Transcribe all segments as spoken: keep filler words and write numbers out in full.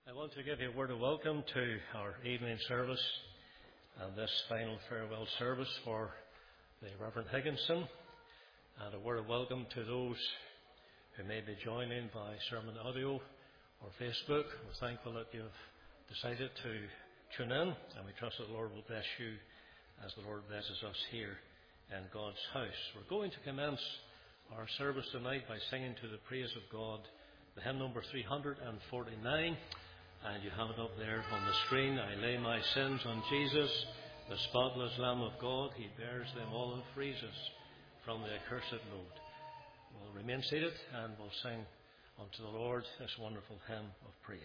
I want to give you a word of welcome to our evening service and this final farewell service for the Reverend Higginson, and a word of welcome to those who may be joining by sermon audio or Facebook. We're thankful that you've decided to tune in, and we trust that the Lord will bless you as the Lord blesses us here in God's house. We're going to commence our service tonight by singing to the praise of God the hymn number three hundred forty-nine. And you have it up there on the screen. I lay my sins on Jesus, the spotless Lamb of God. He bears them all and frees us from the accursed load. We'll remain seated and we'll sing unto the Lord this wonderful hymn of praise.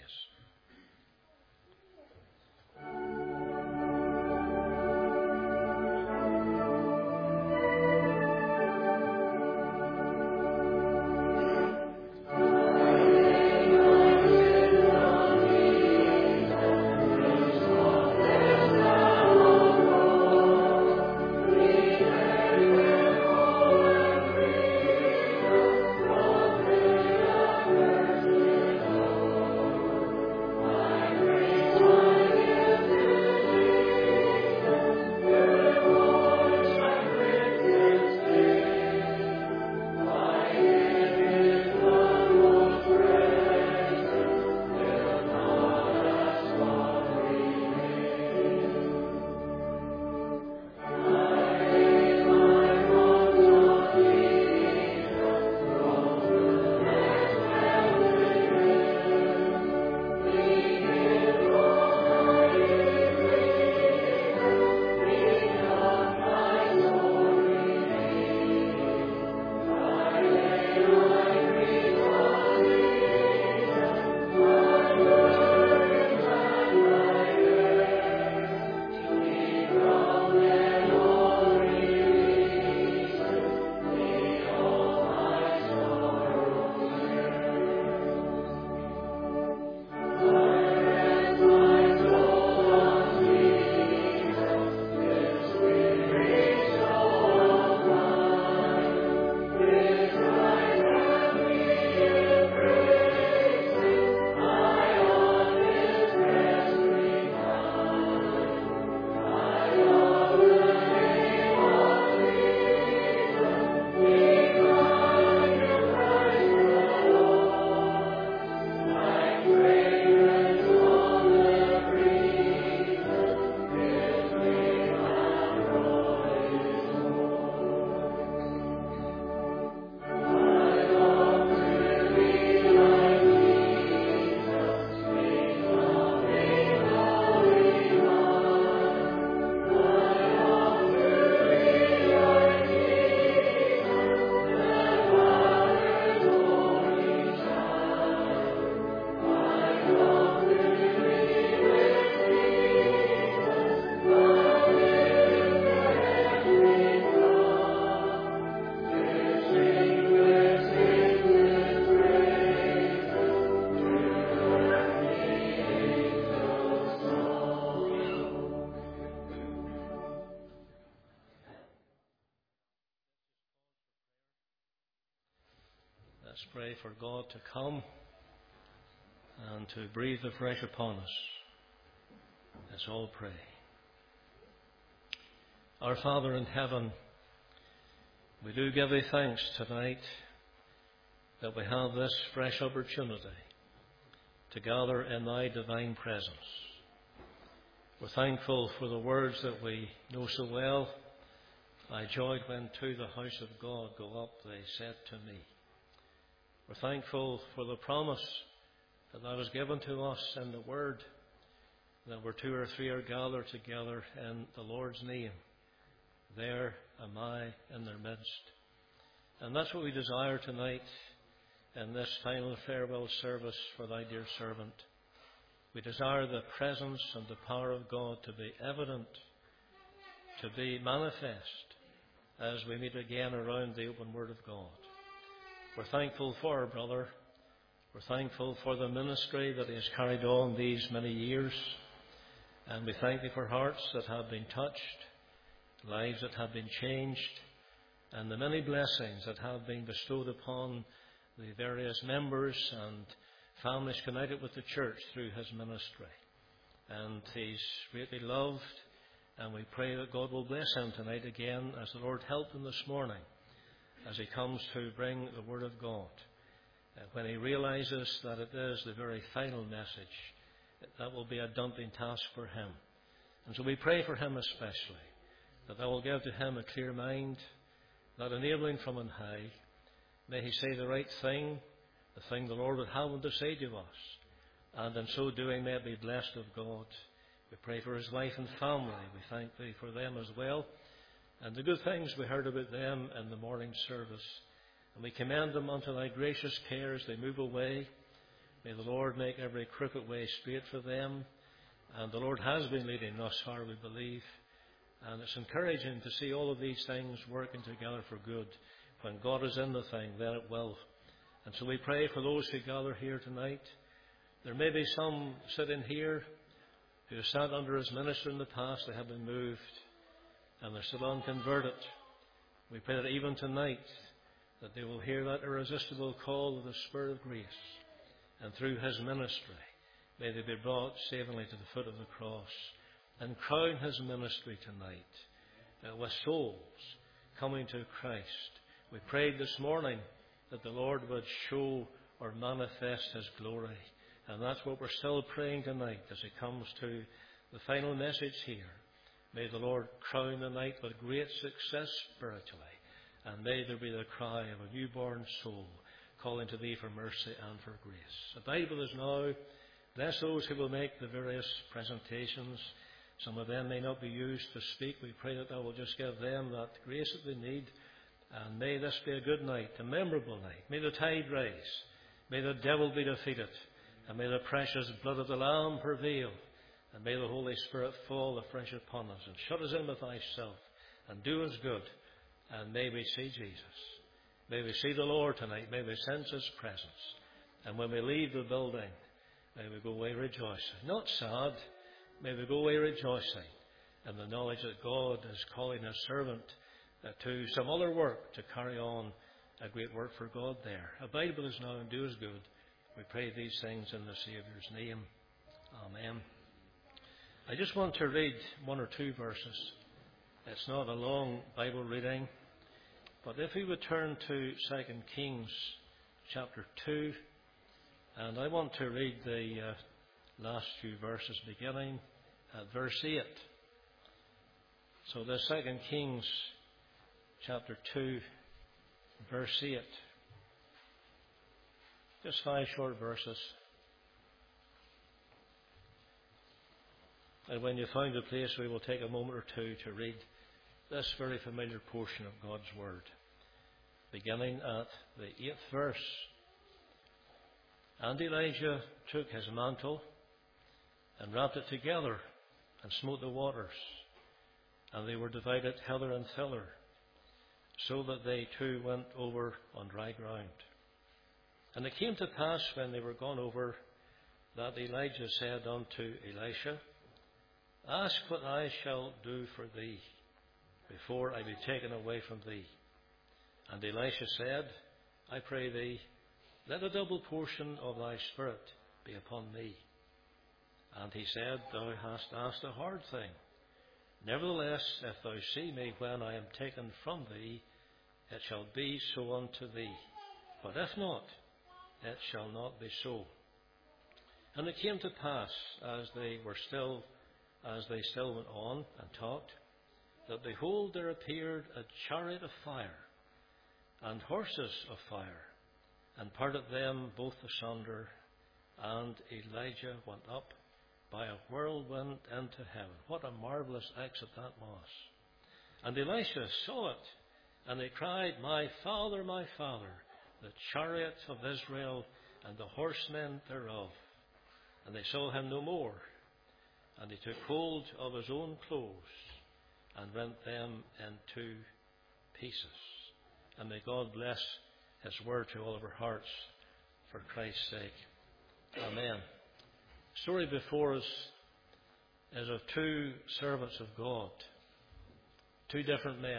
Let's pray for God to come and to breathe afresh upon us. Let's all pray. Our Father in heaven, we do give thee thanks tonight that we have this fresh opportunity to gather in thy divine presence. We're thankful for the words that we know so well. I joyed when to the house of God go up, they said to me. We're thankful for the promise that thou hast given to us in the Word, that where two or three are gathered together in the Lord's name, there am I in their midst. And that's what we desire tonight in this final farewell service for thy dear servant. We desire the presence and the power of God to be evident, to be manifest as we meet again around the open Word of God. We're thankful for our brother. We're thankful for the ministry that he has carried on these many years. And we thank thee for hearts that have been touched, lives that have been changed, and the many blessings that have been bestowed upon the various members and families connected with the church through his ministry. And he's greatly loved, and we pray that God will bless him tonight again as the Lord helped him this morning as he comes to bring the Word of God. And when he realizes that it is the very final message, that will be a daunting task for him. And so we pray for him especially, that that will give to him a clear mind, that enabling from on high, may he say the right thing, the thing the Lord would have him to say to us. And in so doing, may it be blessed of God. We pray for his wife and family. We thank thee for them as well, and the good things we heard about them in the morning service. And we commend them unto thy gracious care as they move away. May the Lord make every crooked way straight for them. And the Lord has been leading thus far, we believe. And it's encouraging to see all of these things working together for good. When God is in the thing, then it will. And so we pray for those who gather here tonight. There may be some sitting here who have sat under his ministry in the past. They have been moved, and they're still unconverted. We pray that even tonight, that they will hear that irresistible call of the Spirit of grace. And through his ministry, may they be brought savingly to the foot of the cross, and crown his ministry tonight uh, with souls coming to Christ. We prayed this morning that the Lord would show or manifest his glory. And that's what we're still praying tonight as he comes to the final message here. May the Lord crown the night with great success spiritually. And may there be the cry of a newborn soul calling to thee for mercy and for grace. The Bible is now. Bless those who will make the various presentations. Some of them may not be used to speak. We pray that thou will just give them that grace that they need. And may this be a good night, a memorable night. May the tide rise. May the devil be defeated. And may the precious blood of the Lamb prevail. And may the Holy Spirit fall afresh upon us and shut us in with thyself and do us good. And may we see Jesus. May we see the Lord tonight. May we sense his presence. And when we leave the building, may we go away rejoicing. Not sad. May we go away rejoicing in the knowledge that God is calling his servant uh, to some other work to carry on a great work for God there. Abide with us now and do us good. We pray these things in the Saviour's name. Amen. I just want to read one or two verses. It's not a long Bible reading, but if we would turn to Second Kings chapter two, and I want to read the uh, last few verses beginning at verse eight. So the Second Kings chapter two, verse eight. Just five short verses. And when you find a place, we will take a moment or two to read this very familiar portion of God's Word. Beginning at the eighth verse. And Elijah took his mantle and wrapped it together and smote the waters, and they were divided hither and thither, so that they too went over on dry ground. And it came to pass, when they were gone over, that Elijah said unto Elisha, Ask what I shall do for thee, before I be taken away from thee. And Elisha said, I pray thee, let a double portion of thy spirit be upon me. And he said, Thou hast asked a hard thing. Nevertheless, if thou see me when I am taken from thee, it shall be so unto thee. But if not, it shall not be so. And it came to pass, as they were still, as they still went on and talked, that behold, there appeared a chariot of fire, and horses of fire, and parted them both asunder, and Elijah went up by a whirlwind into heaven. What a marvelous exit that was. And Elisha saw it, and he cried, My father, my father, the chariot of Israel, and the horsemen thereof. And they saw him no more. And he took hold of his own clothes, and rent them in two pieces. And may God bless his word to all of our hearts for Christ's sake. Amen. The story before us is of two servants of God, two different men.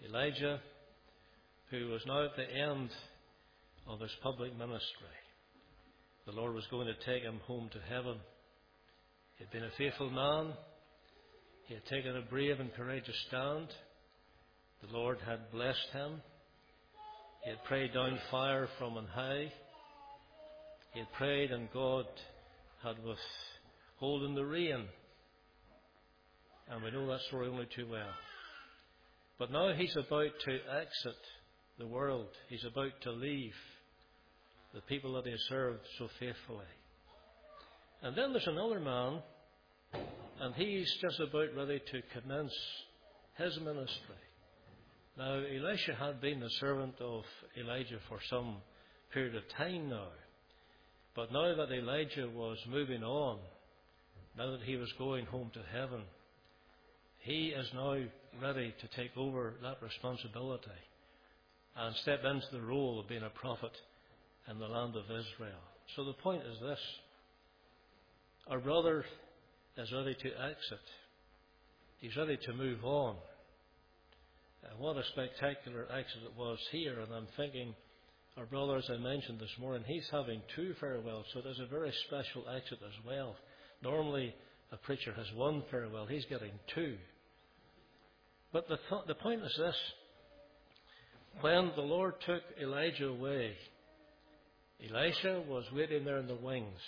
Elijah, who was now at the end of his public ministry, the Lord was going to take him home to heaven. He had been a faithful man. He had taken a brave and courageous stand. The Lord had blessed him. He had prayed down fire from on high. He had prayed and God had withholden the rain. And we know that story only too well. But now he's about to exit the world. He's about to leave the people that he has served so faithfully. And then there's another man, and he's just about ready to commence his ministry. Now, Elisha had been the servant of Elijah for some period of time now. But now that Elijah was moving on, now that he was going home to heaven, he is now ready to take over that responsibility and step into the role of being a prophet in the land of Israel. So the point is this. Our brother is ready to exit. He's ready to move on. And what a spectacular exit it was here. And I'm thinking, our brother, as I mentioned this morning, he's having two farewells, so there's a very special exit as well. Normally, a preacher has one farewell. He's getting two. But the, th- the point is this. When the Lord took Elijah away, Elisha was waiting there in the wings,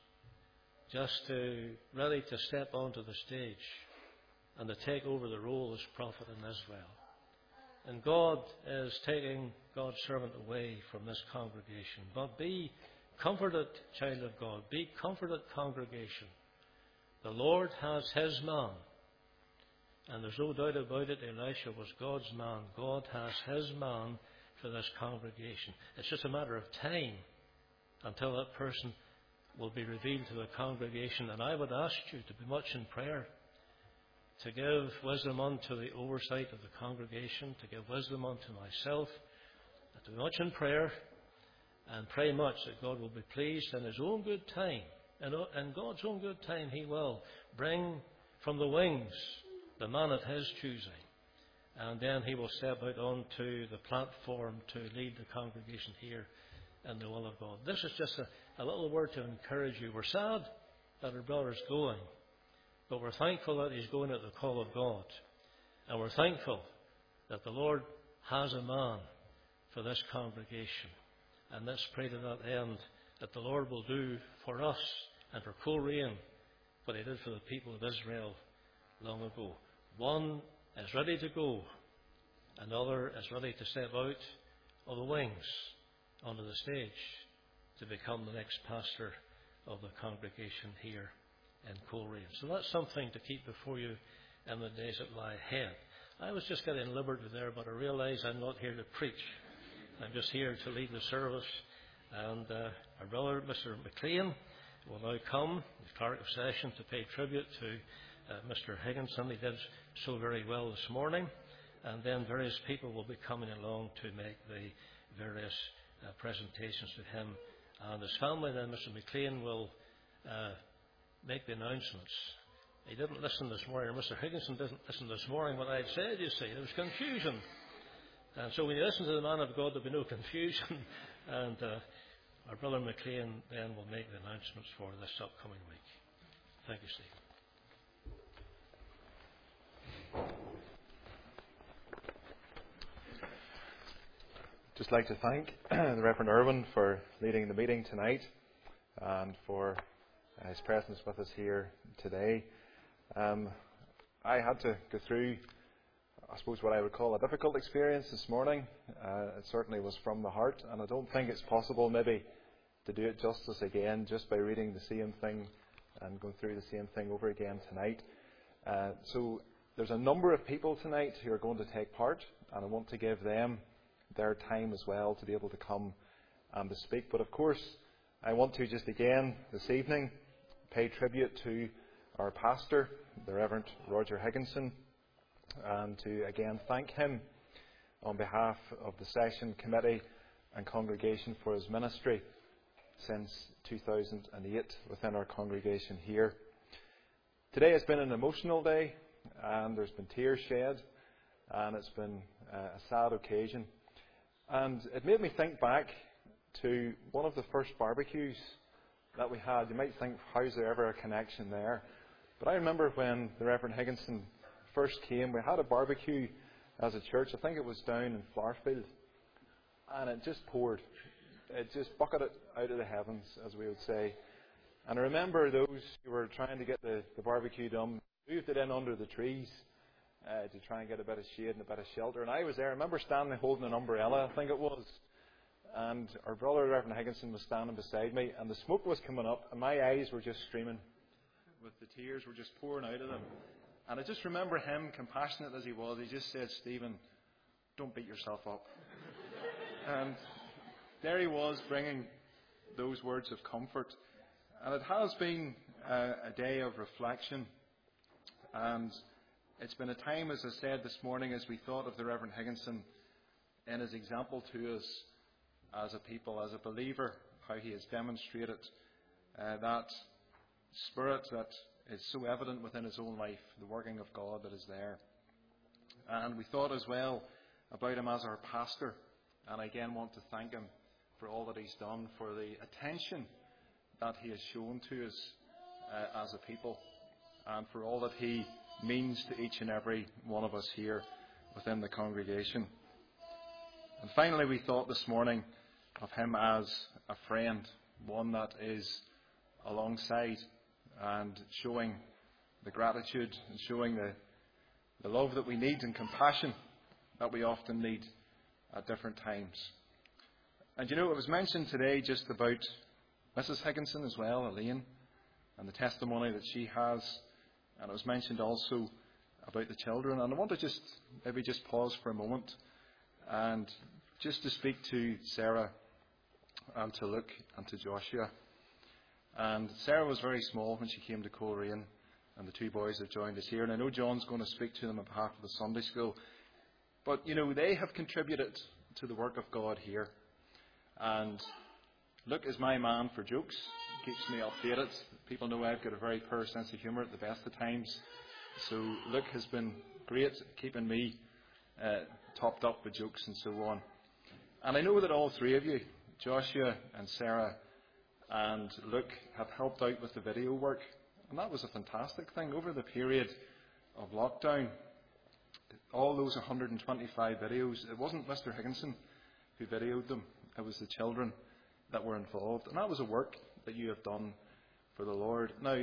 just to, ready to step onto the stage and to take over the role as prophet in Israel. And God is taking God's servant away from this congregation. But be comforted, child of God. Be comforted, congregation. The Lord has his man. And there's no doubt about it, Elisha was God's man. God has his man for this congregation. It's just a matter of time until that person will be revealed to the congregation. And I would ask you to be much in prayer, to give wisdom unto the oversight of the congregation, to give wisdom unto myself, and to be much in prayer, and pray much that God will be pleased in his own good time. And in God's own good time, he will bring from the wings the man of his choosing. And then he will step out onto the platform to lead the congregation here in the will of God. This is just a, a little word to encourage you. We're sad that our brother's going, but we're thankful that he's going at the call of God. And we're thankful that the Lord has a man for this congregation. And let's pray to that end that the Lord will do for us and for Coleraine what he did for the people of Israel long ago. One is ready to go. Another is ready to step out of the wings onto the stage to become the next pastor of the congregation here in Coleraine. So that's something to keep before you in the days that lie ahead. I was just getting liberty there, but I realise I'm not here to preach. I'm just here to lead the service. And uh, our brother, Mister McLean, will now come, the clerk of session, to pay tribute to uh, Mister Higginson. He did so very well this morning. And then various people will be coming along to make the various uh, presentations to him and his family. Then Mister McLean will uh, make the announcements. He didn't listen this morning, or Mister Higginson didn't listen this morning what I'd said, you see. There was confusion. And so when you listen to the man of God, there'll be no confusion. and uh, our brother McLean then will make the announcements for this upcoming week. Thank you, Steve. Just like to thank the Reverend Irwin for leading the meeting tonight and for his presence with us here today. Um, I had to go through, I suppose, what I would call a difficult experience this morning. Uh, it certainly was from the heart, and I don't think it's possible maybe to do it justice again just by reading the same thing and going through the same thing over again tonight. Uh, so there's a number of people tonight who are going to take part, and I want to give them their time as well to be able to come and to speak. But of course, I want to just again this evening pay tribute to our pastor, the Reverend Roger Higginson, and to again thank him on behalf of the session committee and congregation for his ministry since two thousand eight within our congregation here. Today has been an emotional day, and there's been tears shed, and it's been a sad occasion. And it made me think back to one of the first barbecues that we had. You might think, how is there ever a connection there? But I remember when the Reverend Higginson first came, we had a barbecue as a church. I think it was down in Flowerfield. And it just poured. It just bucketed out of the heavens, as we would say. And I remember those who were trying to get the, the barbecue done, moved it in under the trees uh, to try and get a bit of shade and a bit of shelter. And I was there. I remember standing holding an umbrella, I think it was. And our brother, Reverend Higginson, was standing beside me. And the smoke was coming up. And my eyes were just streaming. With the tears were just pouring out of them. And I just remember him, compassionate as he was, he just said, "Stephen, don't beat yourself up." And there he was, bringing those words of comfort. And it has been a, a day of reflection. And it's been a time, as I said this morning, as we thought of the Reverend Higginson and his example to us as a people, as a believer, how he has demonstrated uh, that spirit that is so evident within his own life, the working of God that is there. And we thought as well about him as our pastor. And I again want to thank him for all that he's done, for the attention that he has shown to us uh, as a people, and for all that he means to each and every one of us here within the congregation. And finally, we thought this morning of him as a friend, one that is alongside and showing the gratitude and showing the, the love that we need and compassion that we often need at different times. And you know, it was mentioned today just about Missus Higginson as well, Elaine, and the testimony that she has. And it was mentioned also about the children. And I want to just maybe just pause for a moment and just to speak to Sarah and to Luke and to Joshua. And Sarah was very small when she came to Coleraine, and the two boys have joined us here. And I know John's going to speak to them on behalf of the Sunday school. But, you know, they have contributed to the work of God here. And Luke is my man for jokes. He keeps me updated. People know I've got a very poor sense of humour at the best of times. So Luke has been great keeping me uh, topped up with jokes and so on. And I know that all three of you, Joshua and Sarah and Luke, have helped out with the video work. And that was a fantastic thing. Over the period of lockdown, all those one hundred twenty-five videos, it wasn't Mister Higginson who videoed them. It was the children that were involved. And that was a work that you have done for the Lord. Now,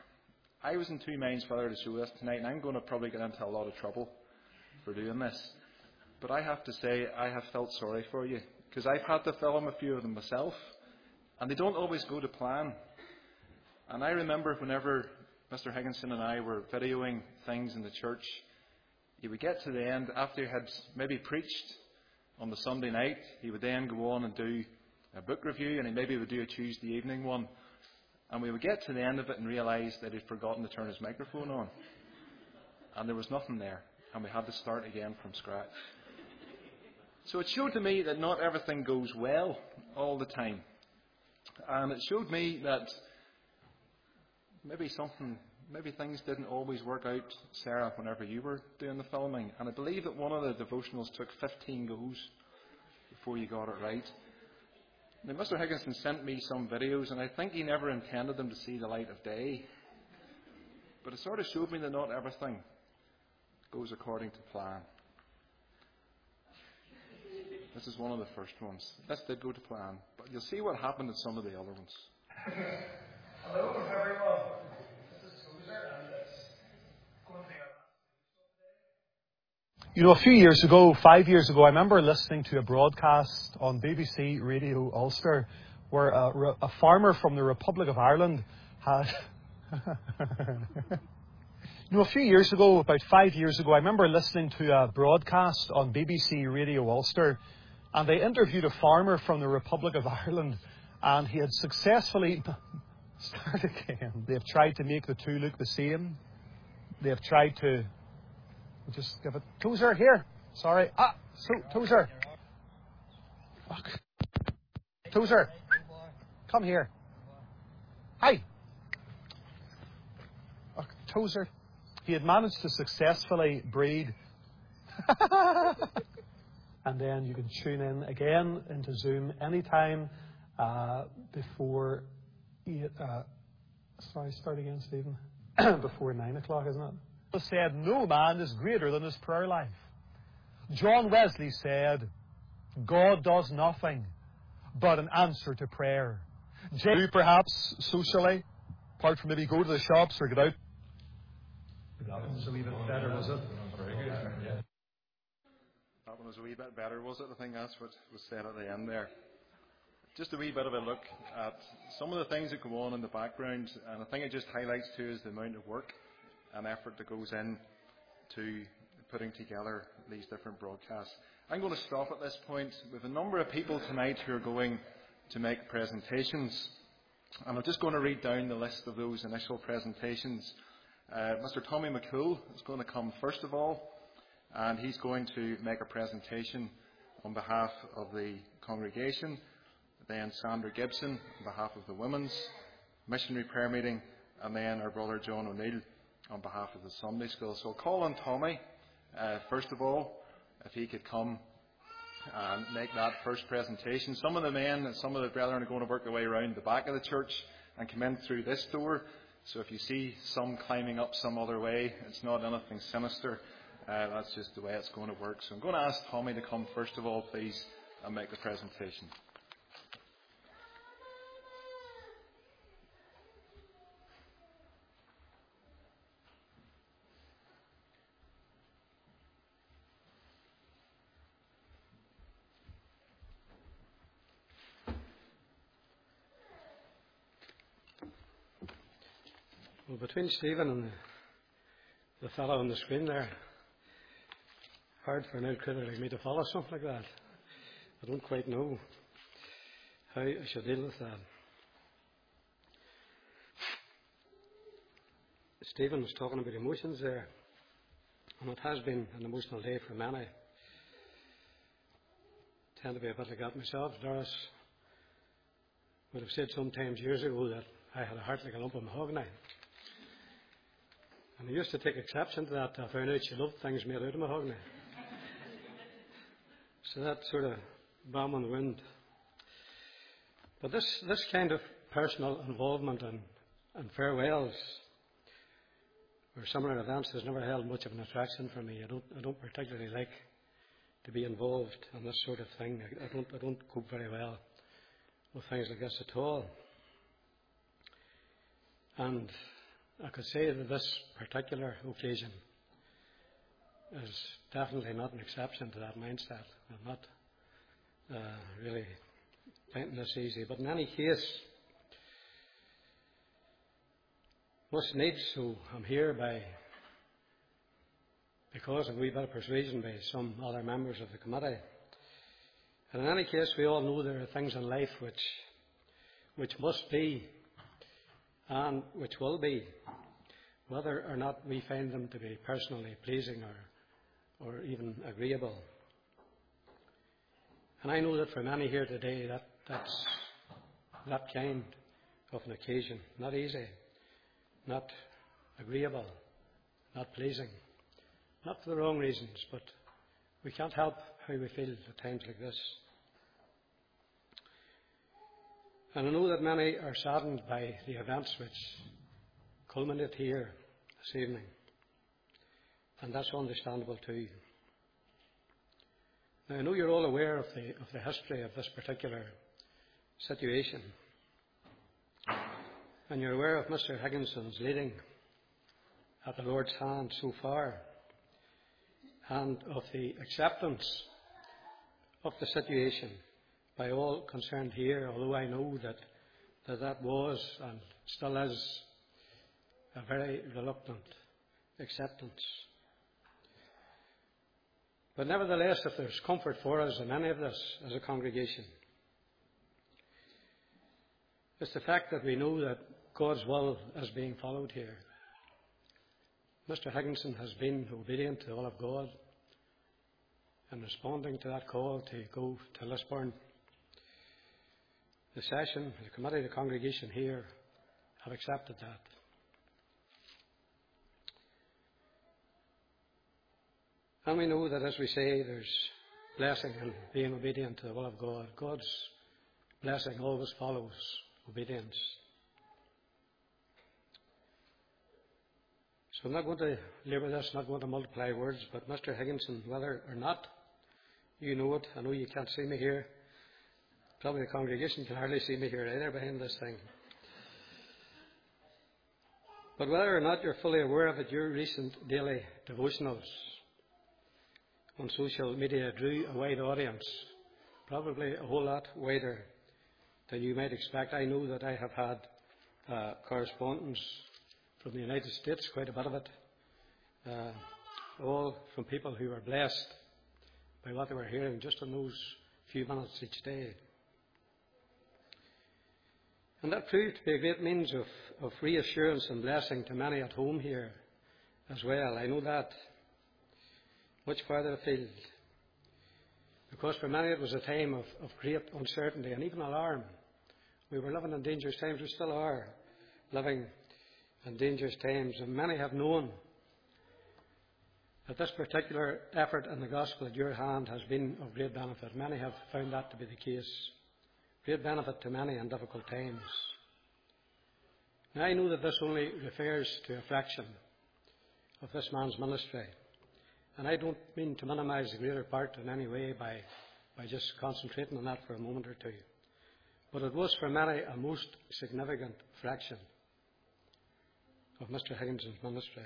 I was in two minds whether to show this tonight, and I'm going to probably get into a lot of trouble for doing this. But I have to say, I have felt sorry for you, because I've had to film a few of them myself, and they don't always go to plan. And I remember whenever Mister Higginson and I were videoing things in the church, he would get to the end, after he had maybe preached on the Sunday night, he would then go on and do a book review, and he maybe would do a Tuesday evening one. And we would get to the end of it and realise that he'd forgotten to turn his microphone on. And there was nothing there. And we had to start again from scratch. So it showed to me that not everything goes well all the time. And it showed me that maybe something, maybe things didn't always work out, Sarah, whenever you were doing the filming. And I believe that one of the devotionals took fifteen goes before you got it right. Now, Mister Higginson sent me some videos, and I think he never intended them to see the light of day. But it sort of showed me that not everything goes according to plan. This is one of the first ones. This did go to plan, but you'll see what happened in some of the other ones. Hello, everyone. This is Tozer, and it's going to be our You know, a few years ago, five years ago, I remember listening to a broadcast on B B C Radio Ulster where a, a farmer from the Republic of Ireland had... you know, a few years ago, about five years ago, I remember listening to a broadcast on B B C Radio Ulster, and they interviewed a farmer from the Republic of Ireland, and he had successfully... Start again. They have tried to make the two look the same. They have tried to... Just give it. Tozer, here. Sorry. Ah, so, Tozer. Fuck. Tozer. Come here. Hi. Oh, Tozer. He had managed to successfully breed. And then you can tune in again into Zoom anytime uh, before eight, uh, sorry, start again, Stephen. Before nine o'clock, isn't it? Said, no man is greater than his prayer life. John Wesley said, God does nothing but an answer to prayer. You perhaps socially, apart from maybe go to the shops or get out. That one was a wee bit better, was it? Very good. Yeah. That one was a wee bit better, was it? I think that's what was said at the end there. Just a wee bit of a look at some of the things that go on in the background, and I think it just highlights to us the amount of work and effort that goes in to putting together these different broadcasts. I'm going to stop at this point with a number of people tonight who are going to make presentations, and I'm just going to read down the list of those initial presentations. Uh, Mister Tommy McCool is going to come first of all, and he's going to make a presentation on behalf of the congregation. Then Sandra Gibson on behalf of the Women's Missionary Prayer Meeting, and then our brother John O'Neill on behalf of the Sunday School. So I'll call on Tommy, uh, first of all, if he could come and make that first presentation. Some of the men and some of the brethren are going to work their way around the back of the church and come in through this door. So if you see some climbing up some other way, it's not anything sinister. Uh, that's just the way it's going to work. So I'm going to ask Tommy to come first of all, please, and make the presentation. Well, between Stephen and the, the fellow on the screen there, hard for an outcritter like me to follow something like that. I don't quite know how I should deal with that. Stephen was talking about emotions there, and it has been an emotional day for many. I tend to be a bit like that myself. Doris would have said sometimes years ago that I had a heart like a lump of mahogany. And I used to take exception to that. I found out she loved things made out of mahogany. So that sort of balm on the wind. But this, this kind of personal involvement and, and farewells or similar events has never held much of an attraction for me. I don't, I don't particularly like to be involved in this sort of thing. I, I don't, I don't cope very well with things like this at all. And I could say that this particular occasion is definitely not an exception to that mindset. I'm not uh, really finding this easy. But in any case, must needs, so I'm here by because of a wee bit of persuasion by some other members of the committee. And in any case, we all know there are things in life which which must be and which will be, whether or not we find them to be personally pleasing or, or even agreeable. And I know that for many here today, that, that's that kind of an occasion. Not easy, not agreeable, not pleasing. Not for the wrong reasons, but we can't help how we feel at times like this. And I know that many are saddened by the events which culminate here this evening. And that's understandable too. Now, I know you're all aware of the, of the history of this particular situation. And you're aware of Mister Higginson's leading at the Lord's hand so far, and of the acceptance of the situation by all concerned here, although I know that that, that was and still is a very reluctant acceptance. But nevertheless, if there's comfort for us in any of this as a congregation, it's the fact that we know that God's will is being followed here. Mister Higginson has been obedient to the will of God in responding to that call to go to Lisburn. The session, the committee, the congregation here have accepted that. And we know that, as we say, there's blessing in being obedient to the will of God. God's blessing always follows obedience. So I'm not going to labour this, not going to multiply words, but Mister Higginson, whether or not you know it, I know you can't see me here. Probably the congregation can hardly see me here either behind this thing. But whether or not you're fully aware of it, your recent daily devotionals on social media drew a wide audience, probably a whole lot wider than you might expect. I know that I have had uh, correspondence from the United States, quite a bit of it, uh, all from people who were blessed by what they were hearing just in those few minutes each day. And that proved to be a great means of, of reassurance and blessing to many at home here as well. I know that. Much further afield. Because for many it was a time of, of great uncertainty and even alarm. We were living in dangerous times. We still are living in dangerous times. And many have known that this particular effort in the gospel at your hand has been of great benefit. Many have found that to be the case. Great benefit to many in difficult times. Now, I know that this only refers to a fraction of this man's ministry. And I don't mean to minimise the greater part in any way by, by just concentrating on that for a moment or two. But it was for many a most significant fraction of Mister Higginson's ministry.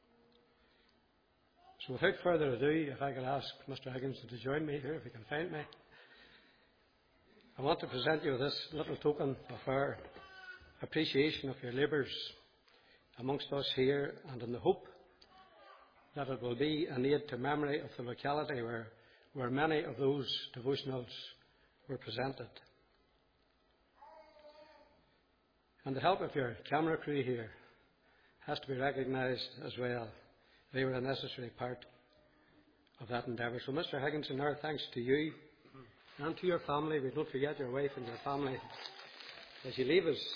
So without further ado, if I could ask Mister Higginson to join me here, if he can find me. I want to present you with this little token of our appreciation of your labours amongst us here, and in the hope that it will be an aid to memory of the locality where, where many of those devotionals were presented. And the help of your camera crew here has to be recognised as well. They were a necessary part of that endeavour. So, Mister Higginson, our thanks to you and to your family. We don't forget your wife and your family as you leave us.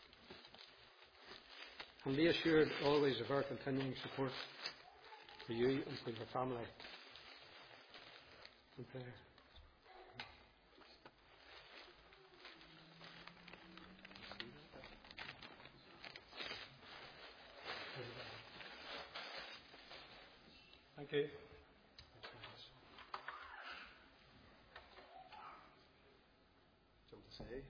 And be assured always of our continuing support for you and for your family. In prayer. Thank you. Something to say?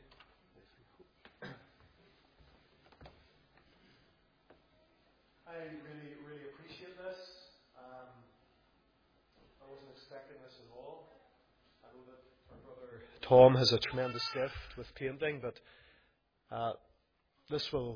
I really, really appreciate this. Um, I wasn't expecting this at all. I know that our brother Tom has a tremendous gift with painting, but uh, this will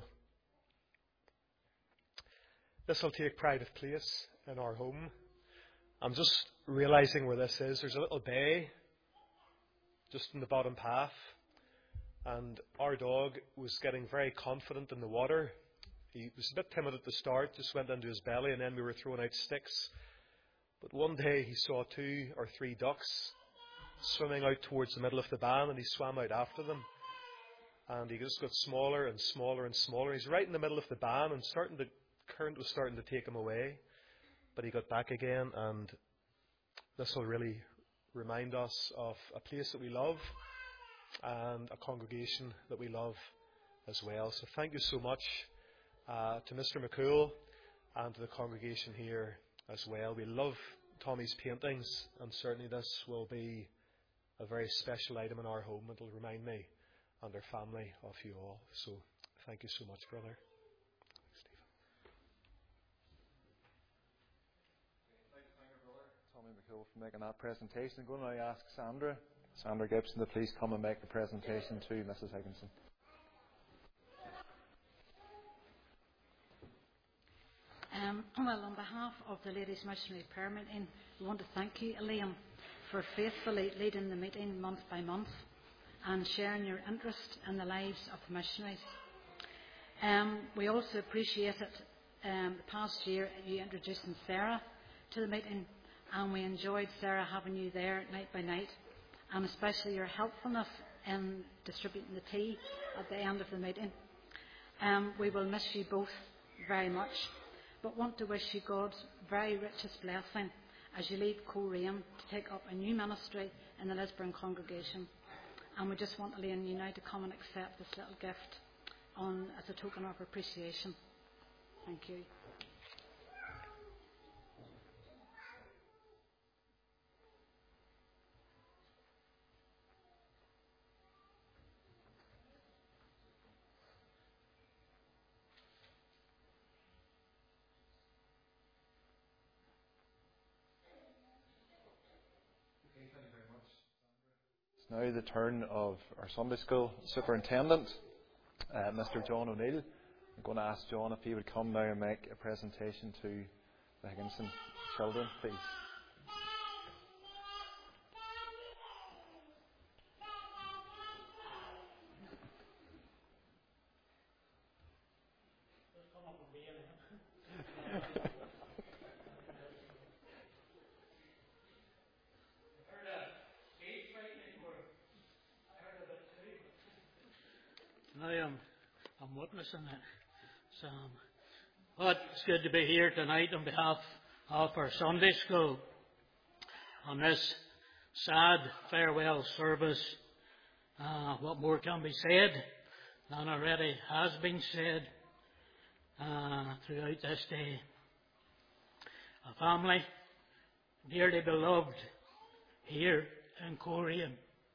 this will take pride of place in our home. I'm just realising where this is. There's a little bay just in the bottom path, and our dog was getting very confident in the water. He was a bit timid at the start, just went into his belly, and then we were throwing out sticks. But one day he saw two or three ducks swimming out towards the middle of the ban, and he swam out after them. And he just got smaller and smaller and smaller. He's right in the middle of the ban, and starting the current was starting to take him away. But he got back again, and this will really remind us of a place that we love and a congregation that we love as well. So thank you so much. Uh, to Mister McCool and to the congregation here as well. We love Tommy's paintings, and certainly this will be a very special item in our home. It will remind me and our family of you all. So thank you so much, brother. Thanks, Stephen. Thank you, thank you, brother. Tommy McCool for making that presentation. I'm going to now ask Sandra, Sandra Gibson, to please come and make the presentation to Missus Higginson. Um, well, on behalf of the Ladies Missionary Prayer Meeting, we want to thank you, Elaine, for faithfully leading the meeting month by month and sharing your interest in the lives of the missionaries. Um, we also appreciate it um, the past year you introducing Sarah to the meeting, and we enjoyed, Sarah, having you there night by night, and especially your helpfulness in distributing the tea at the end of the meeting. Um, we will miss you both very much, but want to wish you God's very richest blessing as you leave Coleraine to take up a new ministry in the Lisburn congregation. And we just want Elaine, you now to come and accept this little gift on as a token of appreciation. Thank you. now the turn of our Sunday School Superintendent, uh, Mister John O'Neill. I'm going to ask John if he would come now and make a presentation to the Higginson children, please. Now I'm, I'm witnessing it. So, but it's good to be here tonight on behalf of our Sunday School on this sad farewell service. Uh, what more can be said than already has been said uh, throughout this day. A family dearly beloved here in Coleraine.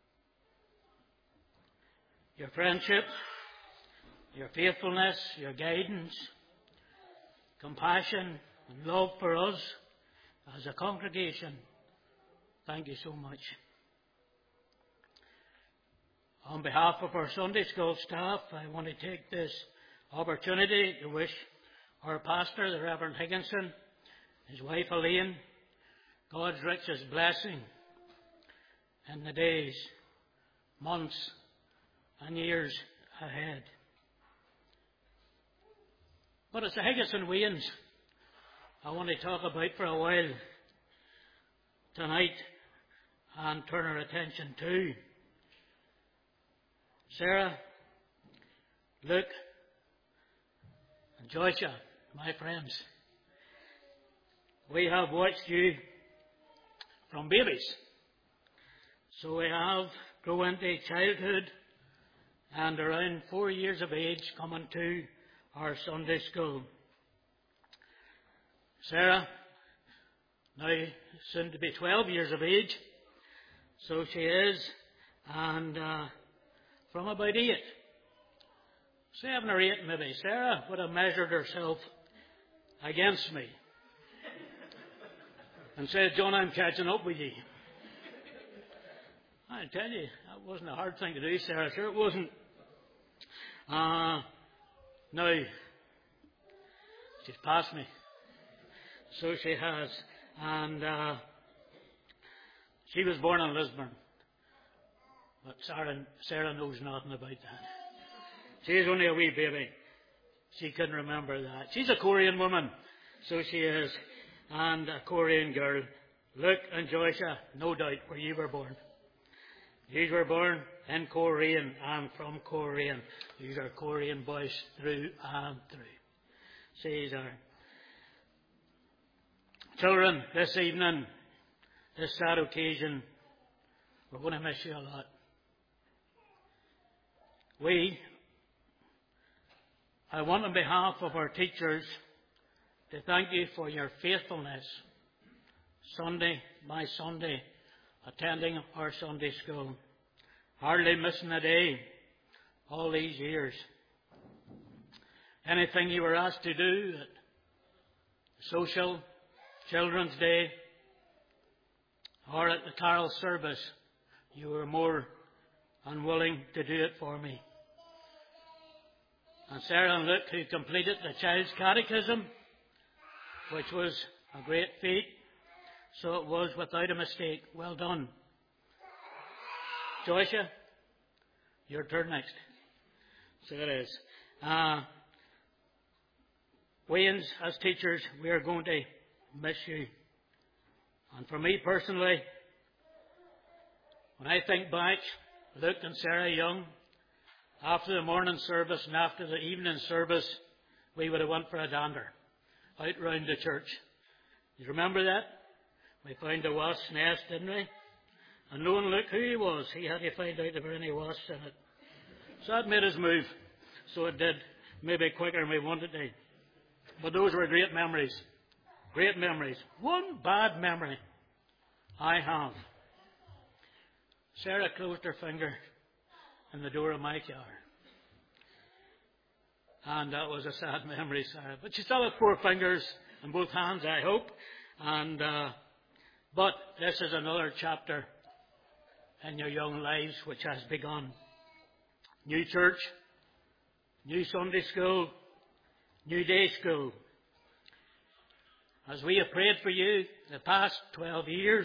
Your friendship, your faithfulness, your guidance, compassion and love for us as a congregation. Thank you so much. On behalf of our Sunday School staff, I want to take this opportunity to wish our pastor, the Reverend Higginson, his wife Elaine, God's richest blessing in the days, months and years ahead. But it's the Higginson Wayans I want to talk about for a while tonight and turn our attention to. Sarah, Luke, and Joshua, my friends, we have watched you from babies. So we have grown into childhood and around four years of age coming to our Sunday School. Sarah, now soon to be twelve years of age, so she is, and uh, from about eight, seven or eight maybe, Sarah would have measured herself against me and said, John, I'm catching up with you. I tell you, that wasn't a hard thing to do, Sarah. Sure it wasn't. Uh, now, she's passed me. So she has. And uh, she was born in Lisburn. But Sarah, Sarah knows nothing about that. She's only a wee baby. She couldn't remember that. She's a Coleraine woman. So she is. And a Coleraine girl. Luke and Joshua, no doubt, where you were born. You were born in Coleraine and from Coleraine. These are Coleraine boys through and through. These are children. This evening, this sad occasion, we're going to miss you a lot. We, I want on behalf of our teachers to thank you for your faithfulness, Sunday by Sunday, attending our Sunday School, hardly missing a day all these years. Anything you were asked to do at social, Children's Day, or at the carol service, you were more unwilling to do it for me. And Sarah and Luke, who completed the Child's Catechism, which was a great feat, so it was without a mistake. Well done. Joshua, your turn next. So it is. Uh, Wayans, as teachers, we are going to miss you. And for me personally, when I think back, Luke and Sarah Young, after the morning service and after the evening service, we would have went for a dander out round the church. You remember that? We found a wasp's nest, didn't we? And knowing Luke who he was, he had to find out if there were any wasps in it. So that made us move. So it did, maybe quicker than we wanted to. But those were great memories. Great memories. One bad memory I have. Sarah closed her finger in the door of my car. And that was a sad memory, Sarah. But she still had four fingers in both hands, I hope. And uh, but this is another chapter in your young lives which has begun. New church, new Sunday school, new day school. As we have prayed for you the past twelve years,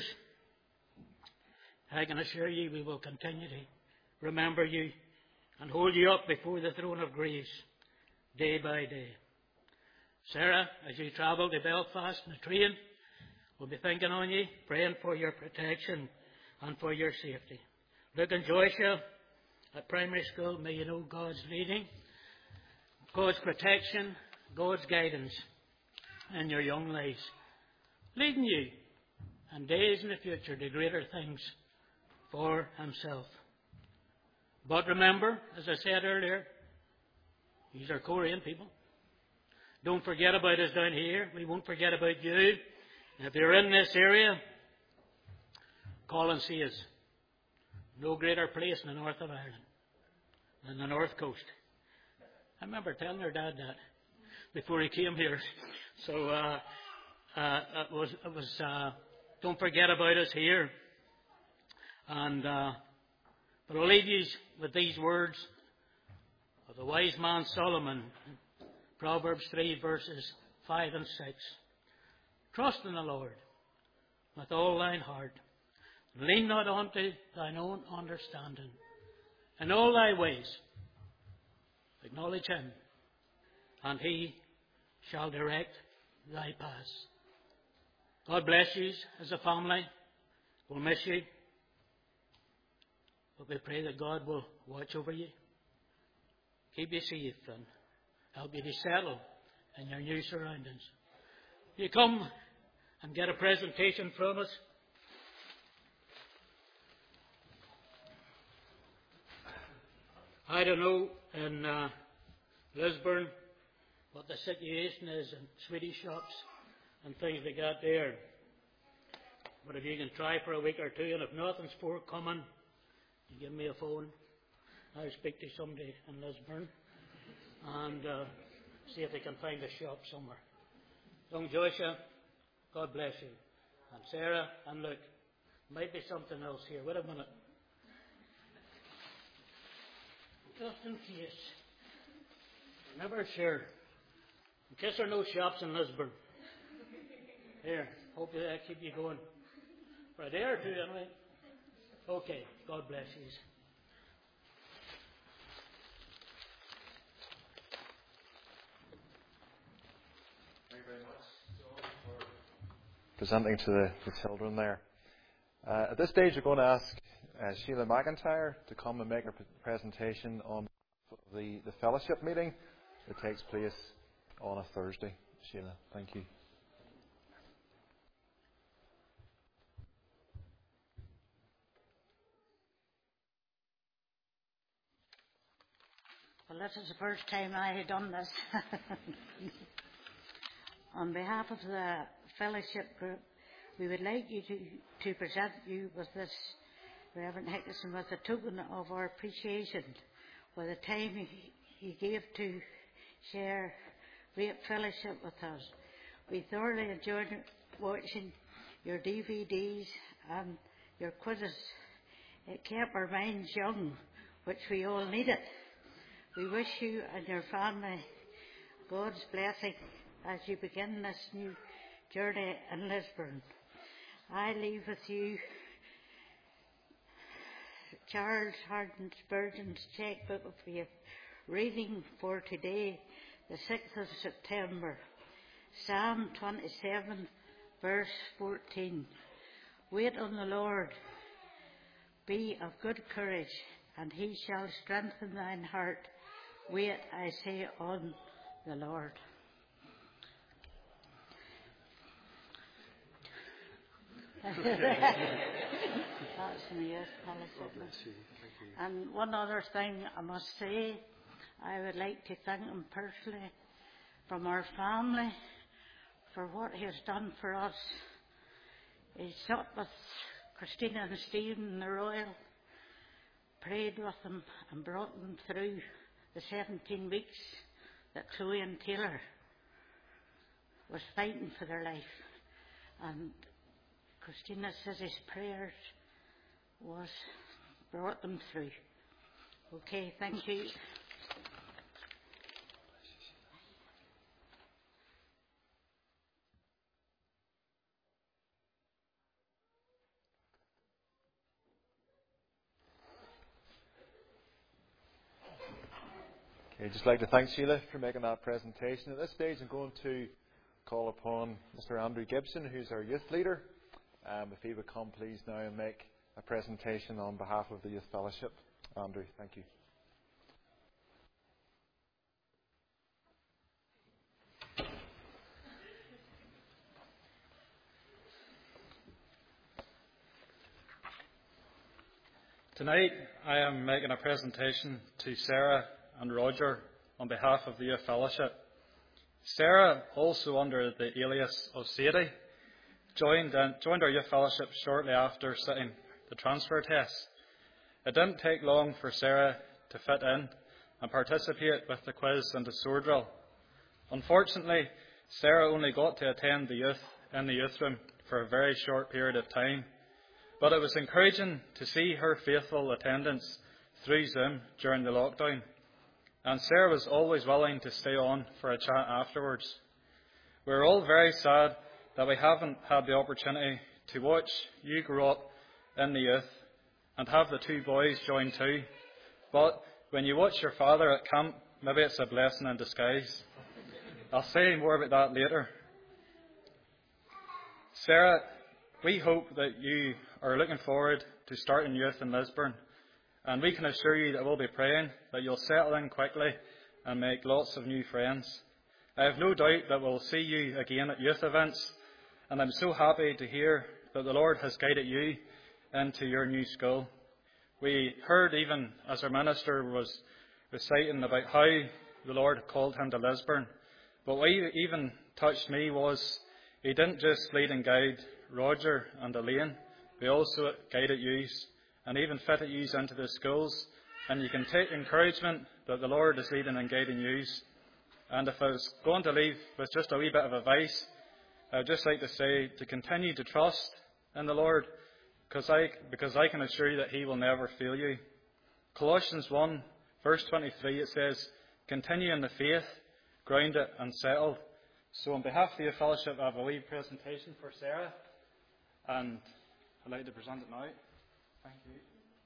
I can assure you we will continue to remember you and hold you up before the throne of grace day by day. Sarah, as you travel to Belfast in the train, we'll be thinking on you, praying for your protection and for your safety. Luke and Joshua at primary school, may you know God's leading, God's protection, God's guidance in your young lives, leading you in days in the future to greater things for Himself. But remember, as I said earlier, these are Korean people. Don't forget about us down here. We won't forget about you. If you're in this area, call and see us. No greater place in the north of Ireland than the north coast. I remember telling her dad that before he came here. So uh, uh, it was, it was uh, don't forget about us here. And uh, but I'll leave you with these words of the wise man Solomon, Proverbs three, verses five and six. Trust in the Lord with all thine heart. Lean not unto thine own understanding. In all thy ways acknowledge Him, and He shall direct thy paths. God bless you as a family. We'll miss you. But we pray that God will watch over you, keep you safe, and help you to settle in your new surroundings. You come and get a presentation from us. I don't know in uh, Lisburn what the situation is in sweetie shops and things like that there. But if you can try for a week or two, and if nothing's forthcoming, you give me a phone. I'll speak to somebody in Lisburn and uh, see if they can find a shop somewhere. Young Joshua, God bless you. And Sarah and Luke, might be something else here. Wait a minute. Just in case. I'm never sure. In case there are no shops in Lisburn. Here, hope that keep you going for a day or two anyway. Okay, God bless you. Thank you very much, John, for presenting to the, the children there. Uh, at this stage, we're going to ask uh, Sheila McIntyre to come and make a presentation on the, the fellowship meeting that takes place on a Thursday. Sheila, thank you. Well, this is the first time I had done this. On behalf of the fellowship group, we would like you to, to present you with this, Reverend Hickinson, with a token of our appreciation for the time he, he gave to share great fellowship with us. We thoroughly enjoyed watching your D V Ds and your quizzes. It kept our minds young, which we all needed. We wish you and your family God's blessing as you begin this new journey in Lisburn. I leave with you Charles Haddon Spurgeon's checkbook of faith, reading for today, the sixth of September, Psalm twenty-seven, verse fourteen. Wait on the Lord, be of good courage, and He shall strengthen thine heart. Wait, I say, on the Lord. That's me, yes, and one other thing I must say, I would like to thank him personally from our family for what he has done for us. He sat with Christina and Stephen in the Royal, prayed with them and brought them through the seventeen weeks that Chloe and Taylor was fighting for their life. And Christina says his prayers was brought them through. Okay, thank you. Okay, I'd just like to thank Sheila for making that presentation. At this stage, I'm going to call upon Mister Andrew Gibson, who's our youth leader. Um, if he would come, please, now and make a presentation on behalf of the Youth Fellowship. Andrew, thank you. Tonight, I am making a presentation to Sarah and Roger on behalf of the Youth Fellowship. Sarah, also under the alias of Sadie, joined, uh, joined our Youth Fellowship shortly after sitting the transfer test. It didn't take long for Sarah to fit in and participate with the quiz and the sword drill. Unfortunately, Sarah only got to attend the youth in the youth room for a very short period of time, but it was encouraging to see her faithful attendance through Zoom during the lockdown, and Sarah was always willing to stay on for a chat afterwards. We're all very sad that we haven't had the opportunity to watch you grow up in the youth and have the two boys join too, but when you watch your father at camp, maybe it's a blessing in disguise. I'll say more about that later. Sarah, we hope that you are looking forward to starting youth in Lisburn, and we can assure you that we'll be praying that you'll settle in quickly and make lots of new friends. I have no doubt that we'll see you again at youth events, and I'm so happy to hear that the Lord has guided you into your new school. We heard even as our minister was reciting about how the Lord called him to Lisburn, but what even touched me was he didn't just lead and guide Roger and Elaine, we also guided you and even fitted you into the schools, and you can take encouragement that the Lord is leading and guiding you. And if I was going to leave with just a wee bit of advice, I would just like to say to continue to trust in the Lord, because I, because I can assure you that He will never fail you. Colossians one, verse twenty-three, it says, continue in the faith, grounded and settled. So on behalf of the fellowship, I have a wee presentation for Sarah, and I'd like to present it now. Thank you.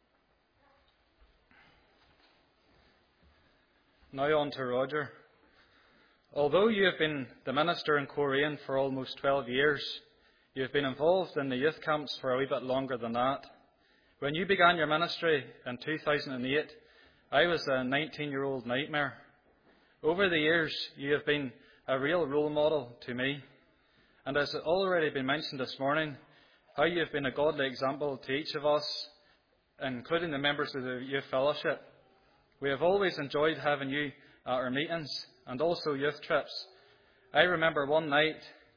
Now on to Roger. Although you have been the minister in Coleraine for almost twelve years, you have been involved in the youth camps for a wee bit longer than that. When you began your ministry in two thousand eight, I was a nineteen-year-old nightmare. Over the years, you have been a real role model to me. And as already been mentioned this morning, how you have been a godly example to each of us, including the members of the Youth Fellowship. We have always enjoyed having you at our meetings and also youth trips. I remember one night,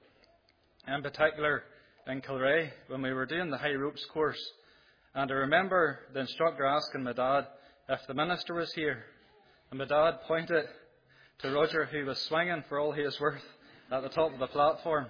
in particular in Kilrea, when we were doing the high ropes course, and I remember the instructor asking my dad if the minister was here, and my dad pointed to Roger, who was swinging for all he was worth at the top of the platform.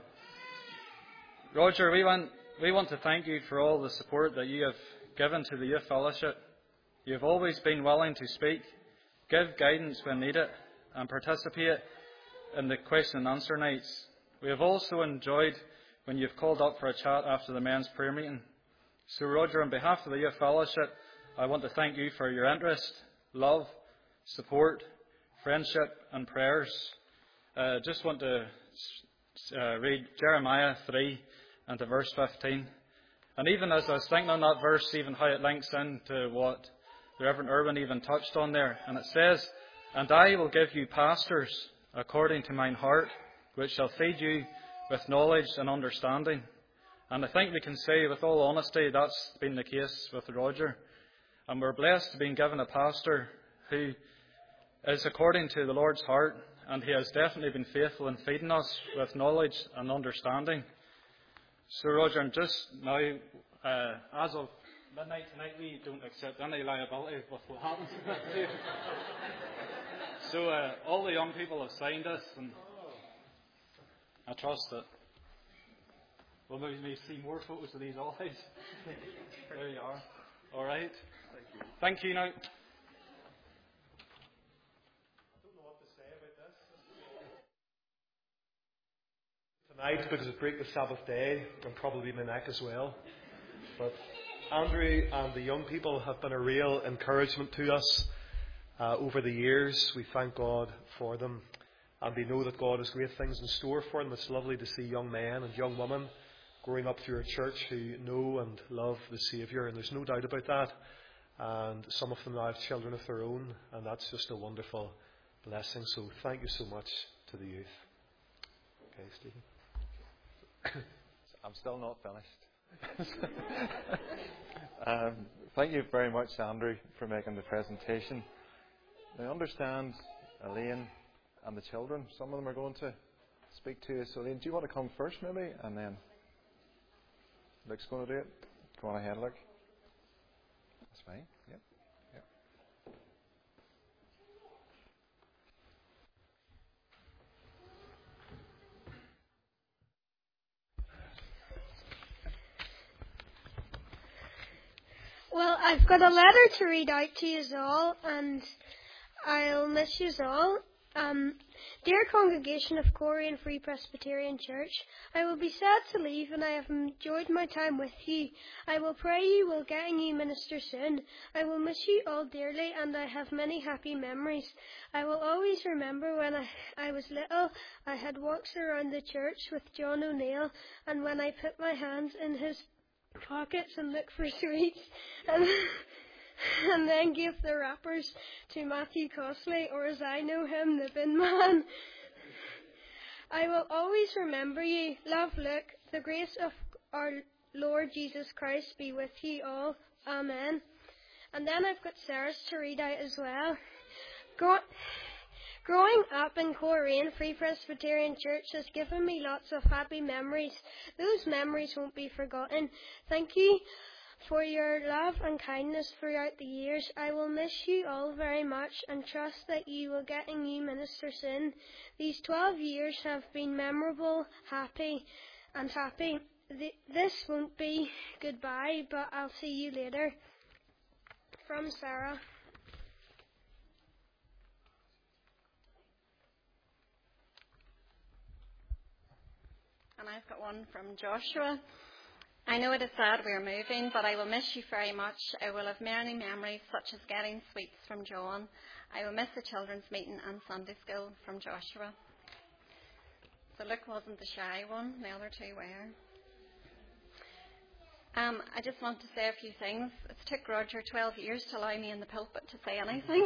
Roger, we want, we want to thank you for all the support that you have given to the Youth Fellowship. You have always been willing to speak, give guidance when needed, and participate in the question and answer nights. We have also enjoyed when you've called up for a chat after the men's prayer meeting. So Roger, on behalf of the Youth Fellowship, I want to thank you for your interest, love, support, friendship and prayers. I uh, just want to uh, read Jeremiah three and to verse fifteen. And even as I was thinking on that verse, even how it links into what the Reverend Irwin even touched on there. And it says, and I will give you pastors according to mine heart, which shall feed you with knowledge and understanding. And I think we can say with all honesty that's been the case with Roger. And we're blessed to be given a pastor who is according to the Lord's heart, and he has definitely been faithful in feeding us with knowledge and understanding. So Roger, and just now, uh, as of midnight tonight, we don't accept any liability with what happens. So uh, all the young people have signed this, and I trust that we'll maybe see more photos of these all days. There you are. All right. Thank you. Thank you now. Tonight, because it break the Sabbath day, and probably my neck as well. But Andrew and the young people have been a real encouragement to us uh, over the years. We thank God for them, and we know that God has great things in store for them. It's lovely to see young men and young women growing up through a church who know and love the Saviour, and there's no doubt about that. And some of them now have children of their own, and that's just a wonderful blessing. So thank you so much to the youth. Okay, Stephen. I'm still not finished. um, thank you very much, Andrew, for making the presentation. I understand Elaine and the children, some of them are going to speak to you. So, Elaine, do you want to come first, maybe? And then Luke's going to do it. Go on ahead, Luke. That's fine. Yep. Yep. Well, I've got a letter to read out to you all, and I'll miss you all. Um, dear congregation of Korean Free Presbyterian Church, I will be sad to leave, and I have enjoyed my time with you. I will pray you will get a new minister soon. I will miss you all dearly, and I have many happy memories. I will always remember when I, I was little, I had walks around the church with John O'Neill, and when I put my hands in his pockets and look for sweets, and, and then give the wrappers to Matthew Cosley, or as I know him, the bin man. I will always remember you. Love, Luke. The grace of our Lord Jesus Christ be with you all. Amen. And then I've got Sarah's to read out as well. Go- Growing up in Korean Free Presbyterian Church has given me lots of happy memories. Those memories won't be forgotten. Thank you for your love and kindness throughout the years. I will miss you all very much and trust that you will get a new minister soon. These twelve years have been memorable, happy and happy. This won't be goodbye, but I'll see you later. From Sarah. And I've got one from Joshua. I know it is sad we are moving, but I will miss you very much. I will have many memories, such as getting sweets from John. I will miss the children's meeting and Sunday school, from Joshua. So Luke wasn't the shy one, the other two were. Um, I just want to say a few things. It took Roger twelve years to allow me in the pulpit to say anything.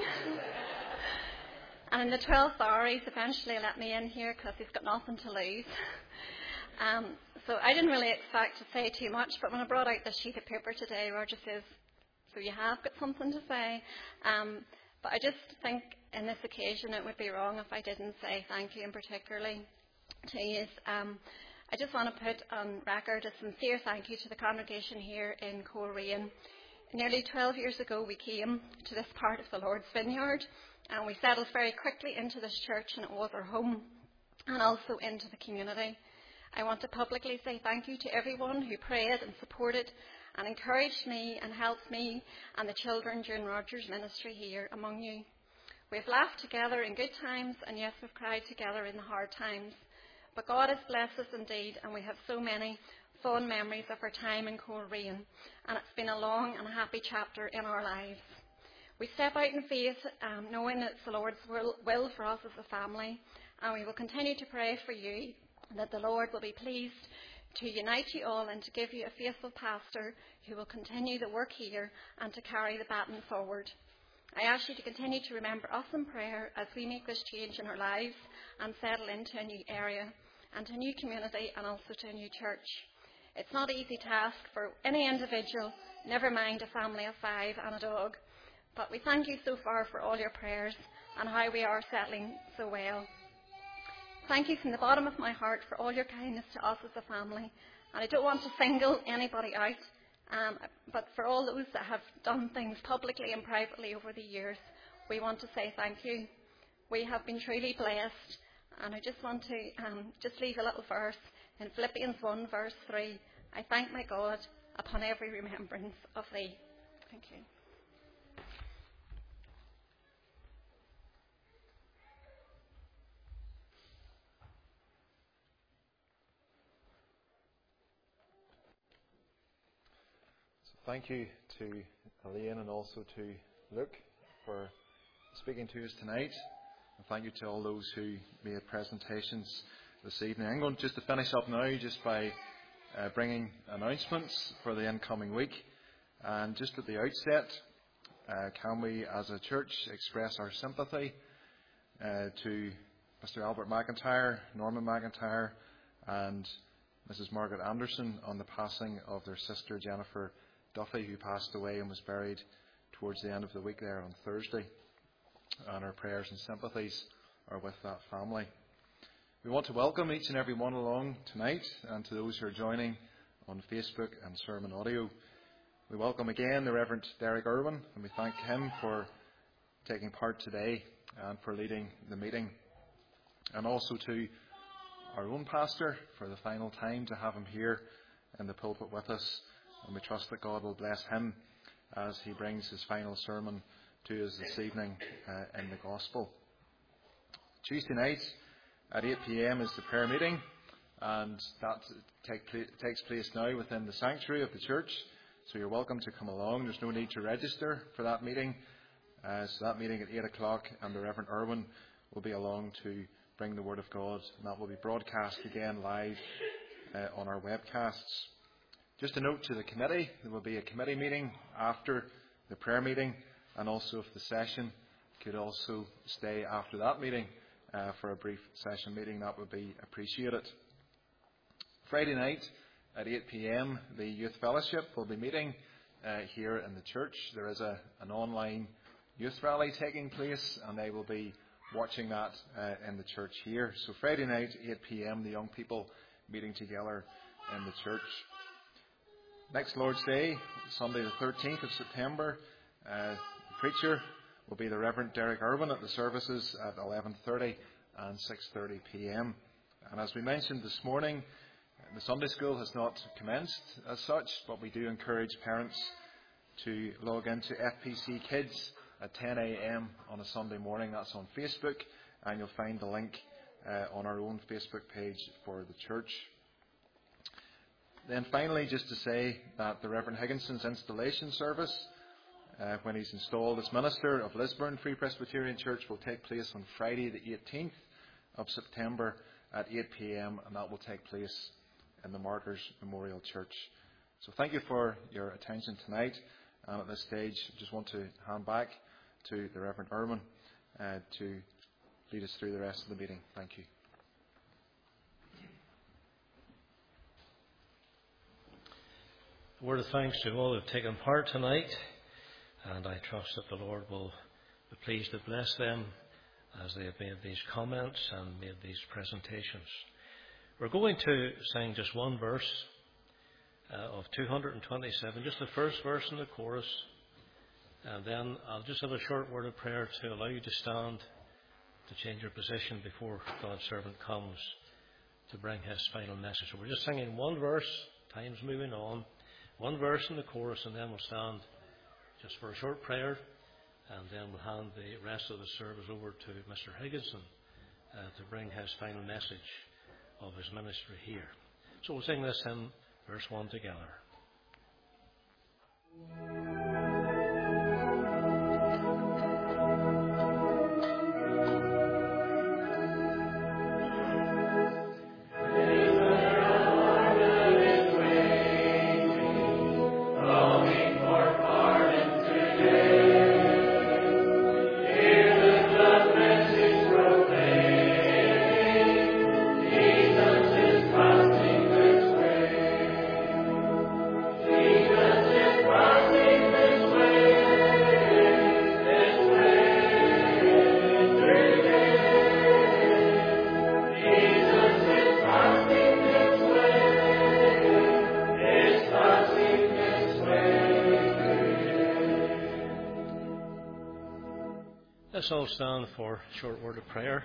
And in the twelfth hour, he's eventually let me in here because he's got nothing to lose. Um, so I didn't really expect to say too much, but when I brought out this sheet of paper today, Roger says, so you have got something to say. Um, but I just think in this occasion it would be wrong if I didn't say thank you, and particularly to you. Um, I just want to put on record a sincere thank you to the congregation here in Coleraine. Nearly twelve years ago we came to this part of the Lord's Vineyard, and we settled very quickly into this church, and it was our home and also into the community. I want to publicly say thank you to everyone who prayed and supported and encouraged me and helped me and the children during Roger's ministry here among you. We've laughed together in good times, and yes, we've cried together in the hard times. But God has blessed us indeed, and we have so many fond memories of our time in Coleraine, and it's been a long and happy chapter in our lives. We step out in faith, um, knowing it's the Lord's will, will for us as a family, and we will continue to pray for you, that the Lord will be pleased to unite you all and to give you a faithful pastor who will continue the work here and to carry the baton forward. I ask you to continue to remember us in prayer as we make this change in our lives and settle into a new area and a new community and also to a new church. It's not an easy task for any individual, never mind a family of five and a dog. But we thank you so far for all your prayers and how we are settling so well. Thank you from the bottom of my heart for all your kindness to us as a family. And I don't want to single anybody out, um, but for all those that have done things publicly and privately over the years, we want to say thank you. We have been truly blessed. And I just want to um, just leave a little verse in Philippians one, verse three. I thank my God upon every remembrance of thee. Thank you. thank you to Elaine and also to Luke for speaking to us tonight. And thank you to all those who made presentations this evening. I'm going just to finish up now just by uh, bringing announcements for the incoming week. And just at the outset, uh, can we as a church express our sympathy uh, to Mister Albert McIntyre, Norman McIntyre and Missus Margaret Anderson on the passing of their sister Jennifer Duffy, who passed away and was buried towards the end of the week there on Thursday. And our prayers and sympathies are with that family. We want to welcome each and every one along tonight, and to those who are joining on Facebook and sermon audio. We welcome again the Reverend Derek Irwin, and we thank him for taking part today and for leading the meeting. And also to our own pastor for the final time to have him here in the pulpit with us. And we trust that God will bless him as he brings his final sermon to us this evening uh, in the Gospel. Tuesday night at eight p.m. is the prayer meeting, and that take pl- takes place now within the sanctuary of the church. So you're welcome to come along. There's no need to register for that meeting. Uh, so that meeting at eight o'clock, and the Reverend Irwin will be along to bring the Word of God, and that will be broadcast again live uh, on our webcasts. Just a note to the committee, there will be a committee meeting after the prayer meeting, and also if the session could also stay after that meeting uh, for a brief session meeting, that would be appreciated. Friday night at eight p.m, the Youth Fellowship will be meeting uh, here in the church. There is a, an online youth rally taking place, and they will be watching that uh, in the church here. So Friday night, eight p.m, the young people meeting together in the church. Next Lord's Day, Sunday the thirteenth of September, uh, the preacher will be the Reverend Derek Irwin at the services at eleven thirty and six thirty p.m. And as we mentioned this morning, the Sunday school has not commenced as such, but we do encourage parents to log into F P C Kids at ten a.m. on a Sunday morning. That's on Facebook, and you'll find the link uh, on our own Facebook page for the church. Then finally, just to say that the Reverend Higginson's installation service, uh, when he's installed as minister of Lisburn Free Presbyterian Church, will take place on Friday the eighteenth of September at eight p.m, and that will take place in the Martyrs Memorial Church. So thank you for your attention tonight, and at this stage I just want to hand back to the Reverend Irwin uh, to lead us through the rest of the meeting. Thank you. A word of thanks to all who have taken part tonight, and I trust that the Lord will be pleased to bless them as they have made these comments and made these presentations. We're going to sing just one verse uh, of two hundred twenty-seven, just the first verse in the chorus, and then I'll just have a short word of prayer to allow you to stand, to change your position before God's servant comes to bring his final message. So we're just singing one verse, time's moving on. One verse in the chorus, and then we'll stand just for a short prayer, and then we'll hand the rest of the service over to Mister Higginson uh, to bring his final message of his ministry here. So we'll sing this in verse one together. Let's all stand for a short word of prayer.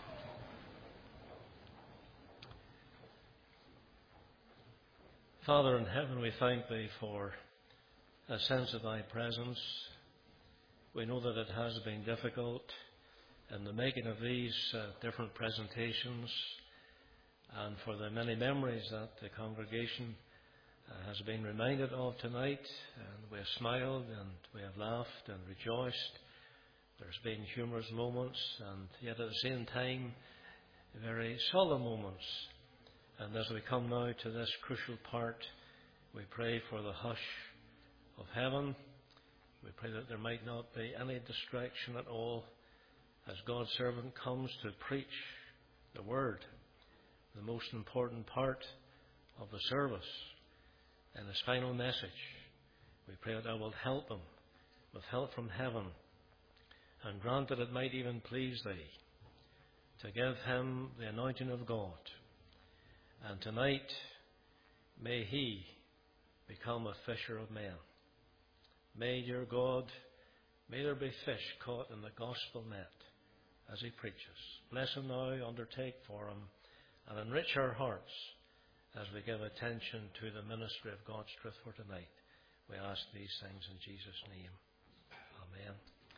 Father in heaven, we thank Thee for a sense of Thy presence. We know that it has been difficult in the making of these uh, different presentations, and for the many memories that the congregation uh, has been reminded of tonight, and we have smiled and we have laughed and rejoiced. There's been humorous moments, and yet at the same time, very solemn moments. And as we come now to this crucial part, we pray for the hush of heaven. We pray that there might not be any distraction at all as God's servant comes to preach the Word, the most important part of the service, and his final message. We pray that thou wilt help him with help from heaven, and grant that it might even please thee to give him the anointing of God. And tonight, may he become a fisher of men. May, dear God, may there be fish caught in the gospel net as he preaches. Bless him now, undertake for him, and enrich our hearts as we give attention to the ministry of God's truth for tonight. We ask these things in Jesus' name. Amen.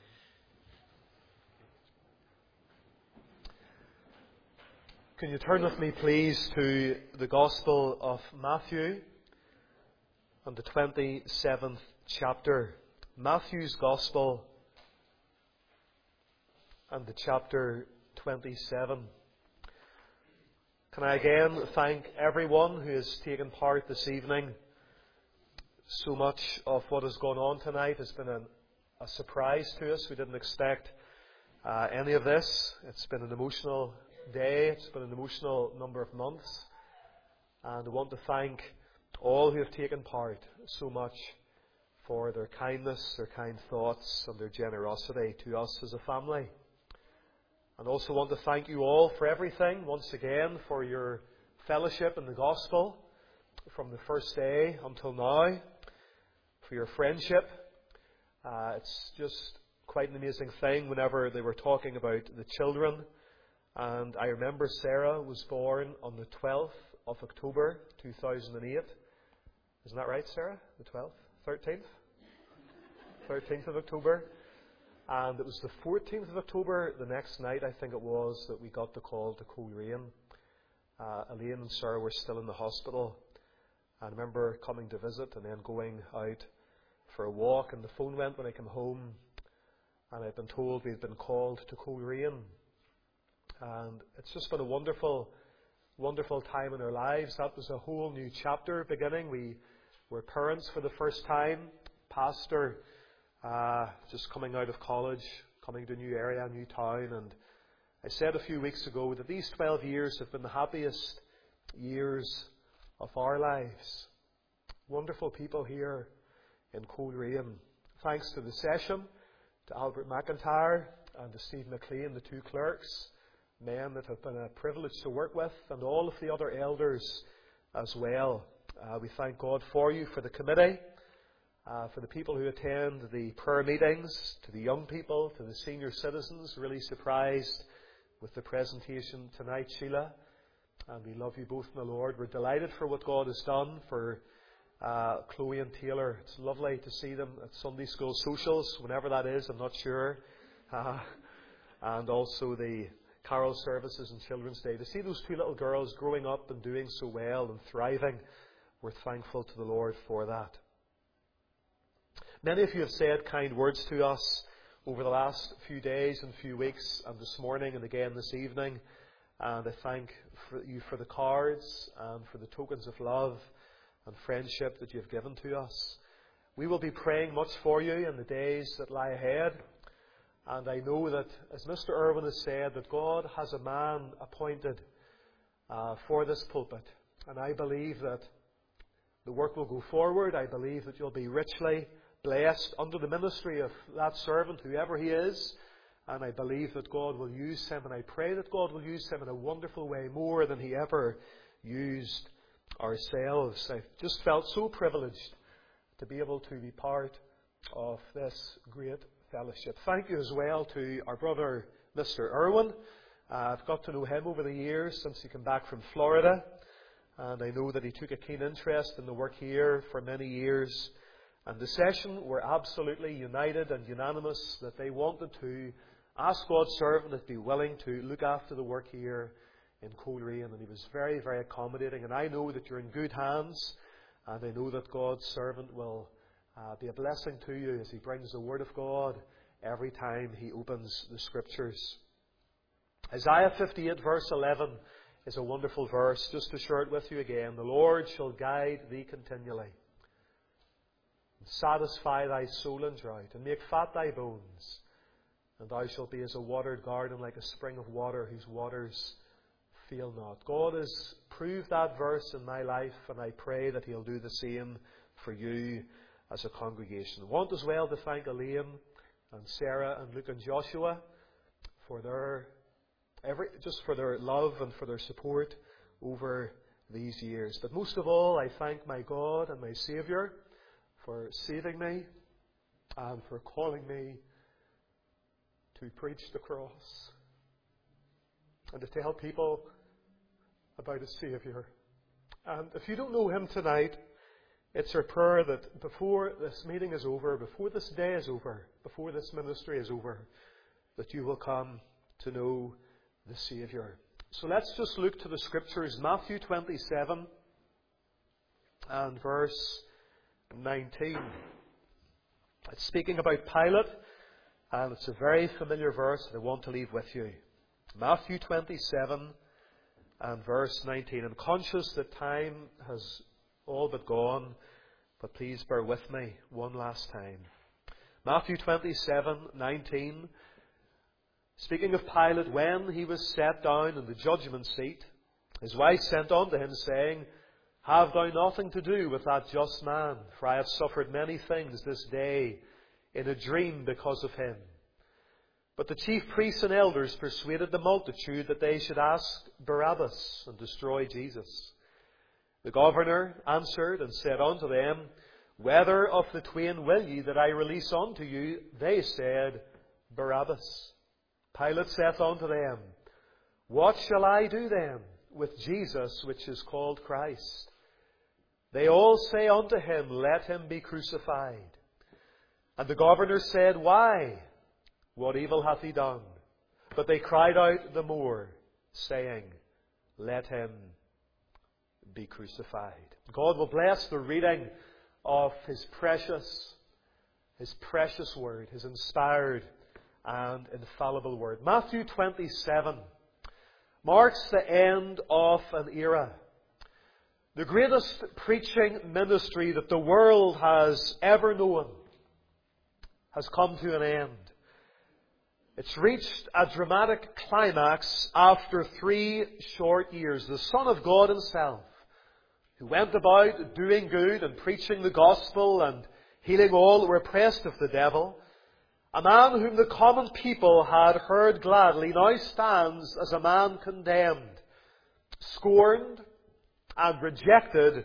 Can you turn with me, please, to the Gospel of Matthew and the twenty-seventh chapter. Matthew's Gospel and the chapter twenty-seven. Can I again thank everyone who has taken part this evening. So much of what has gone on tonight has been a, a surprise to us. We didn't expect uh, any of this. It's been an emotional day. It's been an emotional number of months. And I want to thank all who have taken part so much for their kindness, their kind thoughts, and their generosity to us as a family. And also want to thank you all for everything, once again, for your fellowship in the gospel from the first day until now, for your friendship. Uh, it's just quite an amazing thing whenever they were talking about the children. And I remember Sarah was born on the twelfth of October two thousand eight. Isn't that right, Sarah? The twelfth? thirteenth? thirteenth of October. And it was the fourteenth of October, the next night, I think it was, that we got the call to Coleraine. Uh, Elaine and Sarah were still in the hospital. I remember coming to visit and then going out for a walk, and the phone went when I came home, and I'd been told we'd been called to Coleraine. And it's just been a wonderful, wonderful time in our lives. That was a whole new chapter beginning. We were parents for the first time, pastor, uh, just coming out of college, coming to a new area, a new town. And I said a few weeks ago that these twelve years have been the happiest years of our lives. Wonderful people here in Coleraine. Thanks to the session, to Albert McIntyre and to Steve McLean, the two clerks, men that have been a privilege to work with, and all of the other elders as well. Uh, we thank God for you, for the committee, uh, for the people who attend the prayer meetings, to the young people, to the senior citizens. Really surprised with the presentation tonight, Sheila. And we love you both in the Lord. We're delighted for what God has done for uh, Chloe and Taylor. It's lovely to see them at Sunday School Socials, whenever that is, I'm not sure. Uh, and also the carol services and Children's Day. To see those two little girls growing up and doing so well and thriving, we're thankful to the Lord for that. Many of you have said kind words to us over the last few days and few weeks, and this morning and again this evening. And I thank for you for the cards and for the tokens of love and friendship that you have given to us. We will be praying much for you in the days that lie ahead. And I know that, as Mister Irwin has said, that God has a man appointed uh, for this pulpit. And I believe that the work will go forward. I believe that you'll be richly blessed under the ministry of that servant, whoever he is. And I believe that God will use him, and I pray that God will use him in a wonderful way, more than he ever used ourselves. I've just felt so privileged to be able to be part of this great fellowship. Thank you as well to our brother, Mister Irwin. Uh, I've got to know him over the years since he came back from Florida, and I know that he took a keen interest in the work here for many years. And the session were absolutely united and unanimous that they wanted to ask God's servant to be willing to look after the work here in Coleraine, and he was very, very accommodating. And I know that you're in good hands, And I know that God's servant will uh, be a blessing to you as he brings the Word of God every time he opens the Scriptures. Isaiah fifty-eight verse eleven is a wonderful verse. Just to share it with you again. The Lord shall guide thee continually, and satisfy thy soul in drought, and make fat thy bones. And thou shalt be as a watered garden, like a spring of water, whose waters fail not. God has proved that verse in my life, and I pray that He'll do the same for you as a congregation. I want as well to thank Elaine and Sarah and Luke and Joshua for their every just for their love and for their support over these years. But most of all, I thank my God and my Saviour for saving me and for calling me to preach the cross and to tell people about a Saviour. And if you don't know Him tonight, it's our prayer that before this meeting is over, before this day is over, before this ministry is over, that you will come to know the Saviour. So let's just look to the Scriptures. Matthew twenty-seven and verse nineteen. It's speaking about Pilate, and it's a very familiar verse that I want to leave with you. Matthew twenty-seven and verse nineteen. I'm conscious that time has all but gone, but please bear with me one last time. Matthew twenty-seven nineteen. Speaking of Pilate, when he was set down in the judgment seat, his wife sent unto him, saying, Have thou nothing to do with that just man, for I have suffered many things this day in a dream because of him. But the chief priests and elders persuaded the multitude that they should ask Barabbas and destroy Jesus. The governor answered and said unto them, Whether of the twain will ye that I release unto you? They said, Barabbas. Pilate saith unto them, What shall I do then with Jesus, which is called Christ? They all say unto him, Let him be crucified. And the governor said, Why? What evil hath he done? But they cried out the more, saying, Let him be crucified. God will bless the reading of His precious, His precious Word, His inspired and infallible Word. Matthew twenty-seven marks the end of an era. The greatest preaching ministry that the world has ever known has come to an end. It's reached a dramatic climax after three short years. The Son of God Himself, who went about doing good and preaching the gospel and healing all that were oppressed of the devil, a man whom the common people had heard gladly, now stands as a man condemned, scorned and rejected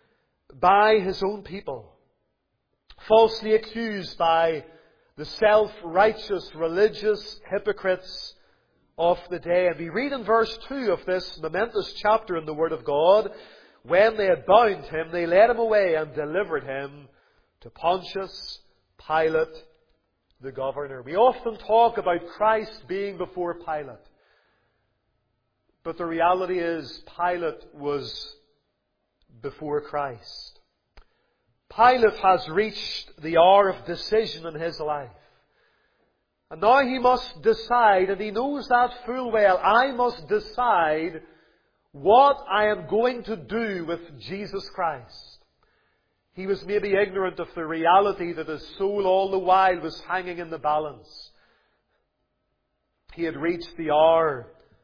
by his own people, falsely accused by the self-righteous religious hypocrites of the day. And we read in verse two of this momentous chapter in the Word of God, When they had bound him, they led him away and delivered him to Pontius Pilate, the governor. We often talk about Christ being before Pilate. But the reality is, Pilate was before Christ. Pilate has reached the hour of decision in his life. And now he must decide, and he knows that full well. I must decide what I am going to do with Jesus Christ. He was maybe ignorant of the reality that his soul all the while was hanging in the balance. He had reached the hour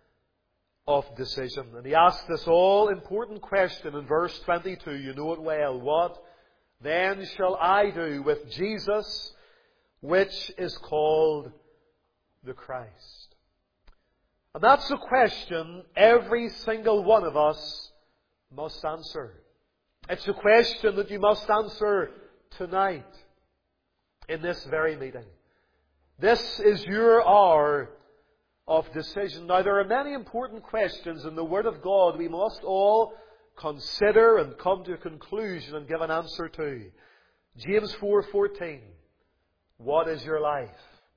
of decision. And he asked this all-important question in verse twenty-two. You know it well. What then shall I do with Jesus, which is called the Christ? And that's a question every single one of us must answer. It's a question that you must answer tonight in this very meeting. This is your hour of decision. Now, there are many important questions in the Word of God we must all consider and come to a conclusion and give an answer to. James four fourteen. What is your life?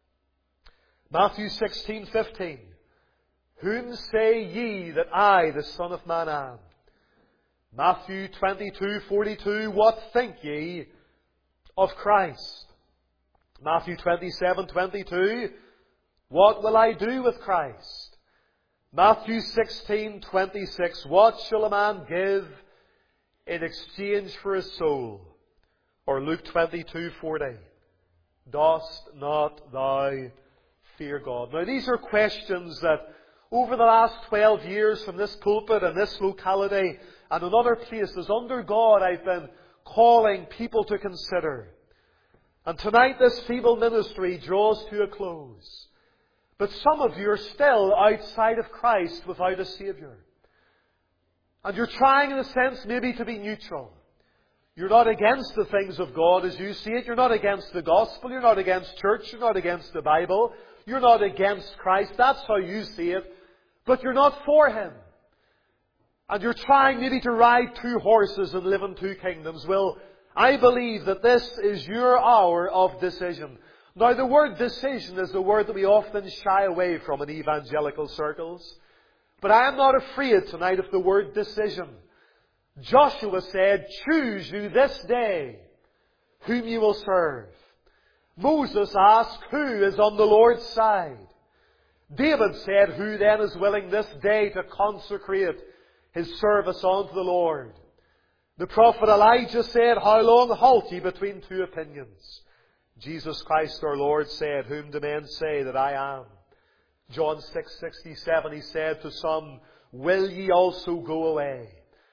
Matthew sixteen fifteen. Whom say ye that I, the Son of Man, am? Matthew twenty-two forty-two, what think ye of Christ? Matthew twenty-seven twenty-two, what will I do with Christ? Matthew sixteen twenty-six, what shall a man give in exchange for his soul? Or Luke twenty-two forty, dost not thou fear God? Now these are questions that over the last twelve years from this pulpit and this locality and in other places under God I've been calling people to consider. And tonight this feeble ministry draws to a close. But some of you are still outside of Christ without a Saviour. And you're trying in a sense maybe to be neutral. You're not against the things of God as you see it. You're not against the gospel. You're not against church. You're not against the Bible. You're not against Christ. That's how you see it. But you're not for Him. And you're trying maybe to ride two horses and live in two kingdoms. Well, I believe that this is your hour of decision. Now, the word decision is a word that we often shy away from in evangelical circles. But I am not afraid tonight of the word decision. Joshua said, choose you this day whom you will serve. Moses asked, who is on the Lord's side? David said, who then is willing this day to consecrate his service unto the Lord? The prophet Elijah said, how long halt ye between two opinions? Jesus Christ our Lord said, whom do men say that I am? John six sixty-seven, He said to some, will ye also go away?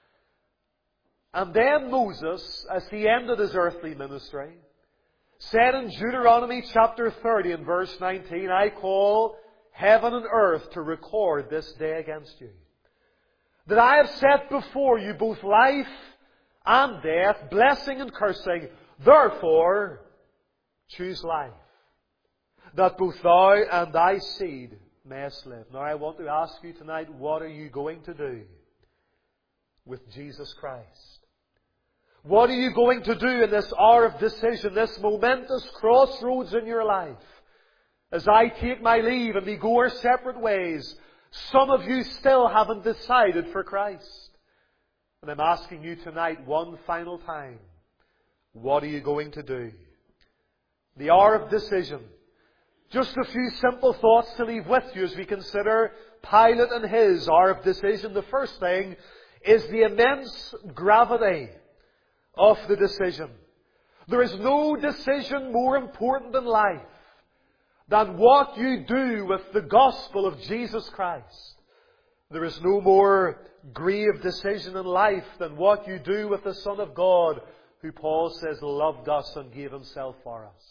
And then Moses, as he ended his earthly ministry, said in Deuteronomy chapter thirty and verse nineteen, I call heaven and earth to record this day against you, that I have set before you both life and death, blessing and cursing. Therefore, choose life, that both thou and thy seed mayest live. Now I want to ask you tonight, what are you going to do with Jesus Christ? What are you going to do in this hour of decision, this momentous crossroads in your life? As I take my leave and we go our separate ways, some of you still haven't decided for Christ. And I'm asking you tonight one final time, what are you going to do? The hour of decision. Just a few simple thoughts to leave with you as we consider Pilate and his hour of decision. The first thing is the immense gravity of the decision. There is no decision more important in life than what you do with the gospel of Jesus Christ. There is no more grave decision in life than what you do with the Son of God, who Paul says loved us and gave Himself for us.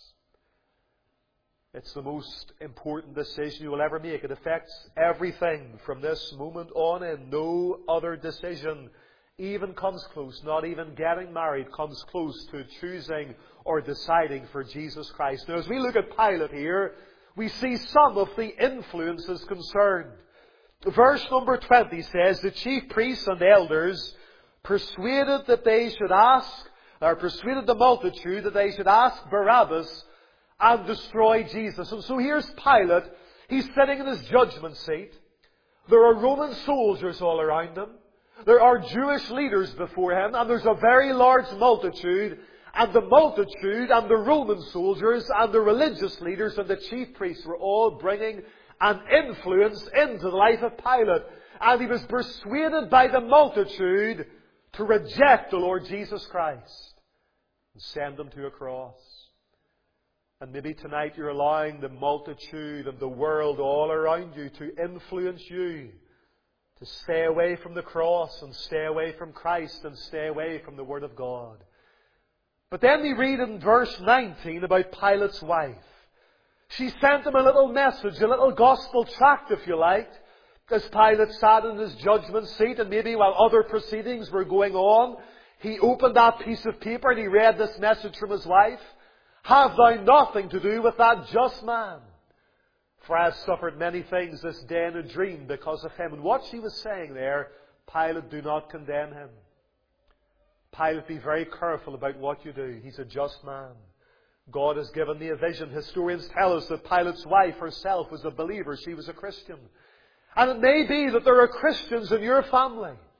It's the most important decision you will ever make. It affects everything from this moment on in. No other decision even comes close. Not even getting married comes close to choosing or deciding for Jesus Christ. Now, as we look at Pilate here, we see some of the influences concerned. Verse number twenty says, the chief priests and elders persuaded that they should ask, or persuaded the multitude that they should ask Barabbas and destroy Jesus. And so here's Pilate. He's sitting in his judgment seat. There are Roman soldiers all around him. There are Jewish leaders before him. And there's a very large multitude. And the multitude and the Roman soldiers and the religious leaders and the chief priests were all bringing an influence into the life of Pilate. And he was persuaded by the multitude to reject the Lord Jesus Christ and send him to a cross. And maybe tonight you're allowing the multitude and the world all around you to influence you to stay away from the cross and stay away from Christ and stay away from the Word of God. But then we read in verse nineteen about Pilate's wife. She sent him a little message, a little gospel tract, if you like, as Pilate sat in his judgment seat, and maybe while other proceedings were going on, he opened that piece of paper and he read this message from his wife. Have thou nothing to do with that just man? For I have suffered many things this day in a dream because of him. And what she was saying there, Pilate, do not condemn him. Pilate, be very careful about what you do. He's a just man. God has given me a vision. Historians tell us that Pilate's wife herself was a believer. She was a Christian. And it may be that there are Christians in your family.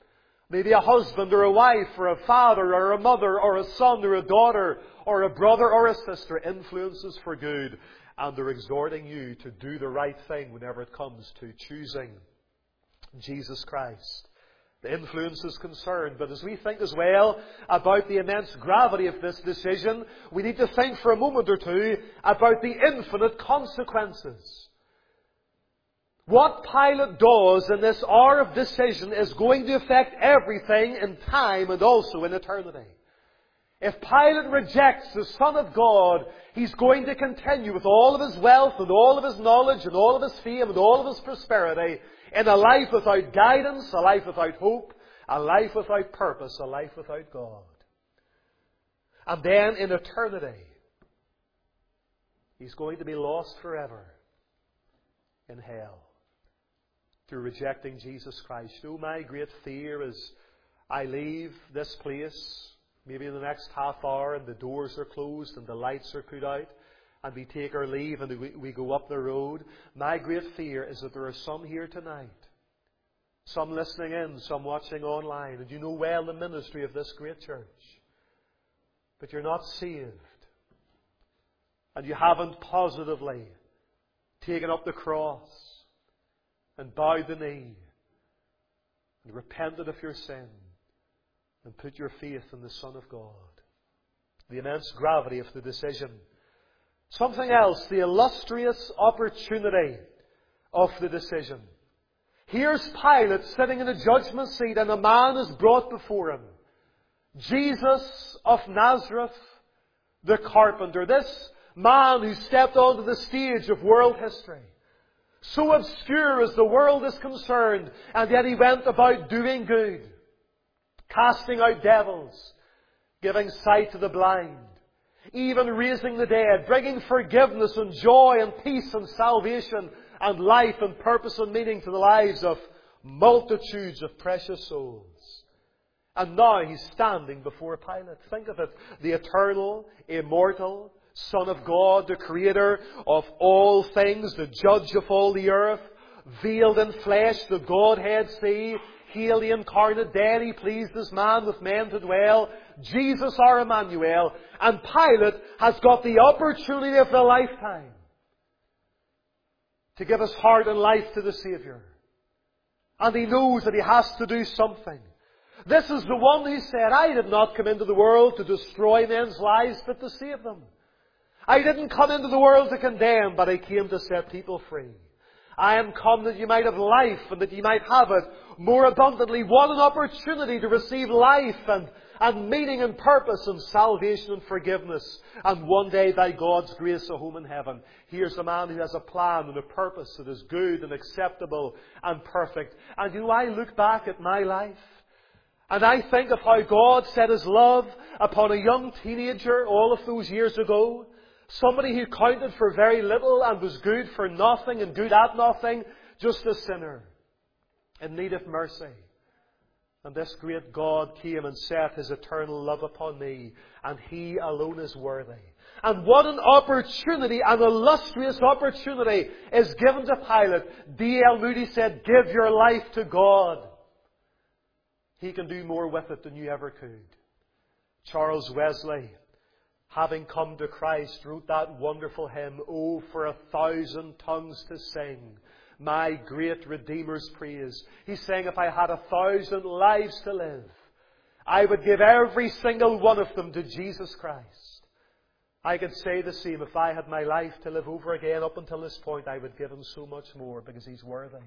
Maybe a husband or a wife or a father or a mother or a son or a daughter or a brother or a sister influences for good, and they're exhorting you to do the right thing whenever it comes to choosing Jesus Christ. The influence is concerned, but as we think as well about the immense gravity of this decision, we need to think for a moment or two about the infinite consequences. What Pilate does in this hour of decision is going to affect everything in time and also in eternity. If Pilate rejects the Son of God, he's going to continue with all of his wealth and all of his knowledge and all of his fame and all of his prosperity in a life without guidance, a life without hope, a life without purpose, a life without God. And then in eternity, he's going to be lost forever in hell through rejecting Jesus Christ. Oh, my great fear as I leave this place, maybe in the next half hour, and the doors are closed and the lights are put out, and we take our leave and we, we go up the road. My great fear is that there are some here tonight, some listening in, some watching online, and you know well the ministry of this great church, but you're not saved, and you haven't positively taken up the cross and bowed the knee and repented of your sin and put your faith in the Son of God. The immense gravity of the decision. Something else, the illustrious opportunity of the decision. Here's Pilate sitting in a judgment seat, and a man is brought before him. Jesus of Nazareth, the carpenter. This man who stepped onto the stage of world history. So obscure as the world is concerned, and yet he went about doing good, casting out devils, giving sight to the blind, even raising the dead, bringing forgiveness and joy and peace and salvation and life and purpose and meaning to the lives of multitudes of precious souls. And now he's standing before Pilate. Think of it. The eternal, immortal Son of God, the Creator of all things, the Judge of all the earth, veiled in flesh, the Godhead see, Hail the incarnate deity, pleased as man with men to dwell, Jesus our Emmanuel. And Pilate has got the opportunity of a lifetime to give his heart and life to the Saviour. And he knows that he has to do something. This is the one who said, I did not come into the world to destroy men's lives, but to save them. I didn't come into the world to condemn, but I came to set people free. I am come that you might have life and that you might have it more abundantly. What an opportunity to receive life and, and meaning and purpose and salvation and forgiveness. And one day by God's grace a home in heaven. Here's a man who has a plan and a purpose that is good and acceptable and perfect. And you know, I look back at my life and I think of how God set His love upon a young teenager all of those years ago. Somebody who counted for very little and was good for nothing and good at nothing, just a sinner in need of mercy. And this great God came and set His eternal love upon me, and He alone is worthy. And what an opportunity, an illustrious opportunity is given to Pilate. D L Moody said, give your life to God. He can do more with it than you ever could. Charles Wesley, having come to Christ, wrote that wonderful hymn, Oh, for a thousand tongues to sing my great Redeemer's praise. He's saying, if I had a thousand lives to live, I would give every single one of them to Jesus Christ. I could say the same. If I had my life to live over again up until this point, I would give Him so much more because He's worthy.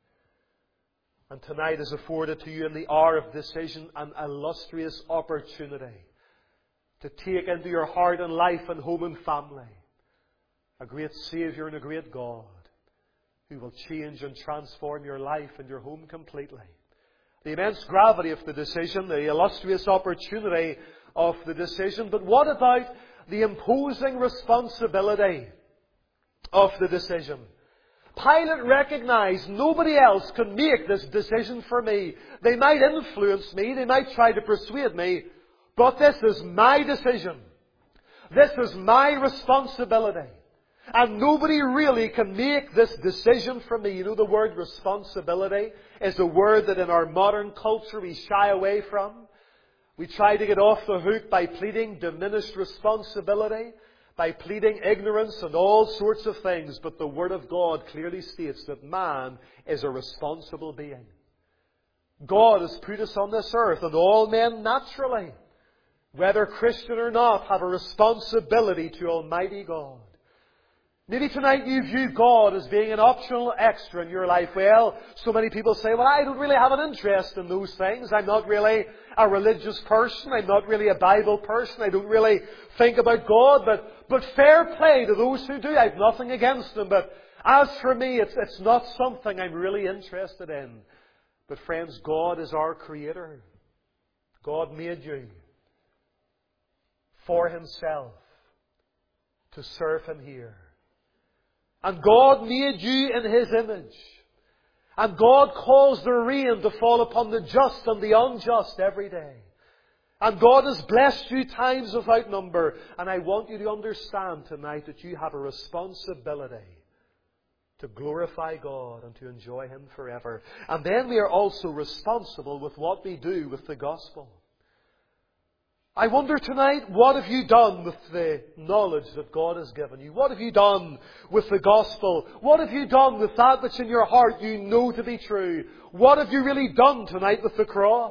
And tonight is afforded to you in the hour of decision an illustrious opportunity to take into your heart and life and home and family a great Saviour and a great God who will change and transform your life and your home completely. The immense gravity of the decision, the illustrious opportunity of the decision, but what about the imposing responsibility of the decision? Pilate recognized nobody else can make this decision for me. They might influence me, they might try to persuade me, but this is my decision. This is my responsibility. And nobody really can make this decision for me. You know, the word responsibility is a word that in our modern culture we shy away from. We try to get off the hook by pleading diminished responsibility, by pleading ignorance and all sorts of things. But the Word of God clearly states that man is a responsible being. God has put us on this earth, and all men naturally, whether Christian or not, have a responsibility to Almighty God. Maybe tonight you view God as being an optional extra in your life. Well, so many people say, well, I don't really have an interest in those things. I'm not really a religious person. I'm not really a Bible person. I don't really think about God. But, but fair play to those who do. I've nothing against them. But as for me, it's, it's not something I'm really interested in. But friends, God is our Creator. God made you for Himself to serve Him here. And God made you in His image. And God calls the rain to fall upon the just and the unjust every day. And God has blessed you times without number. And I want you to understand tonight that you have a responsibility to glorify God and to enjoy Him forever. And then we are also responsible with what we do with the gospel. I wonder tonight, what have you done with the knowledge that God has given you? What have you done with the gospel? What have you done with that which in your heart you know to be true? What have you really done tonight with the cross?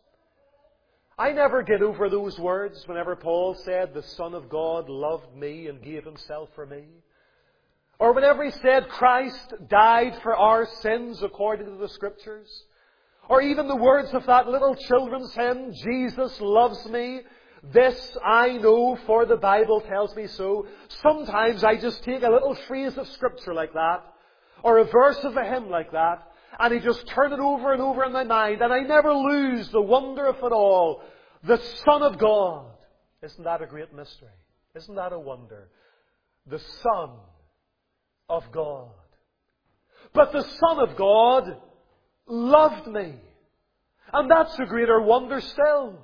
I never get over those words whenever Paul said, the Son of God loved me and gave Himself for me. Or whenever he said, Christ died for our sins according to the Scriptures. Or even the words of that little children's hymn, Jesus loves me, this I know, for the Bible tells me so. Sometimes I just take a little phrase of Scripture like that, or a verse of a hymn like that, and I just turn it over and over in my mind, and I never lose the wonder of it all. The Son of God. Isn't that a great mystery? Isn't that a wonder? The Son of God. But the Son of God loved me. And that's a greater wonder still.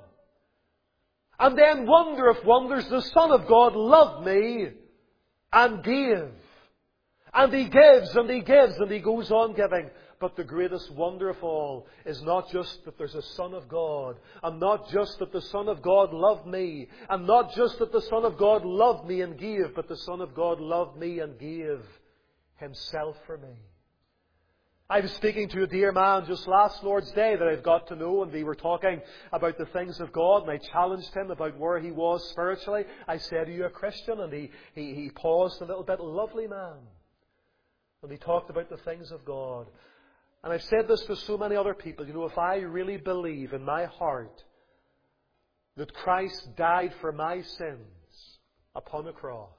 And then wonder of wonders, the Son of God loved me and gave. And He gives and He gives and He goes on giving. But the greatest wonder of all is not just that there's a Son of God, and not just that the Son of God loved me, and not just that the Son of God loved me and gave, but the Son of God loved me and gave Himself for me. I was speaking to a dear man just last Lord's Day that I've got to know, and we were talking about the things of God, and I challenged him about where he was spiritually. I said, are you a Christian? And he, he, he paused a little bit. Lovely man. And he talked about the things of God. And I've said this to so many other people. You know, if I really believe in my heart that Christ died for my sins upon the cross,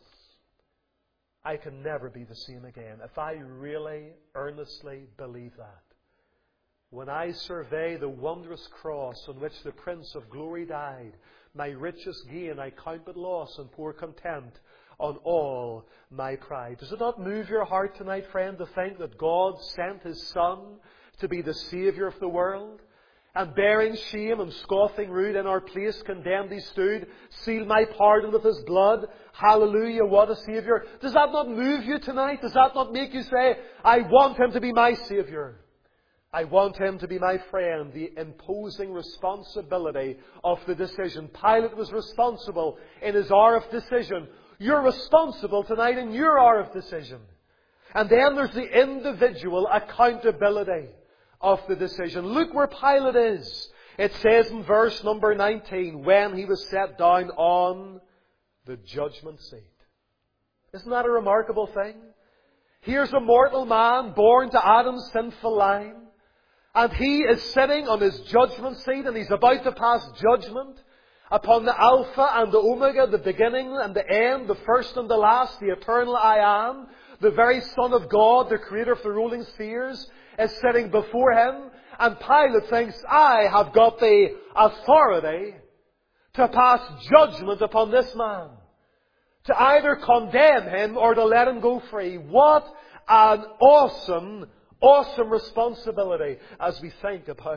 I can never be the same again. If I really, earnestly believe that. When I survey the wondrous cross on which the Prince of Glory died, my richest gain I count but loss and pour contempt on all my pride. Does it not move your heart tonight, friend, to think that God sent His Son to be the Saviour of the world? And bearing shame and scoffing rude in our place condemned He stood, sealed my pardon with His blood. Hallelujah, what a Saviour. Does that not move you tonight? Does that not make you say, I want Him to be my Saviour? I want Him to be my friend. The imposing responsibility of the decision. Pilate was responsible in his hour of decision. You're responsible tonight in your hour of decision. And then there's the individual accountability of the decision. Look where Pilate is. It says in verse number nineteen, when he was set down on the judgment seat. Isn't that a remarkable thing? Here's a mortal man born to Adam's sinful line, and he is sitting on his judgment seat, and he's about to pass judgment upon the Alpha and the Omega, the beginning and the end, the first and the last, the eternal I Am, the very Son of God, the Creator of the rolling spheres, is sitting before Him. And Pilate thinks, I have got the authority to pass judgment upon this man, to either condemn him or to let him go free. What an awesome, awesome responsibility as we think about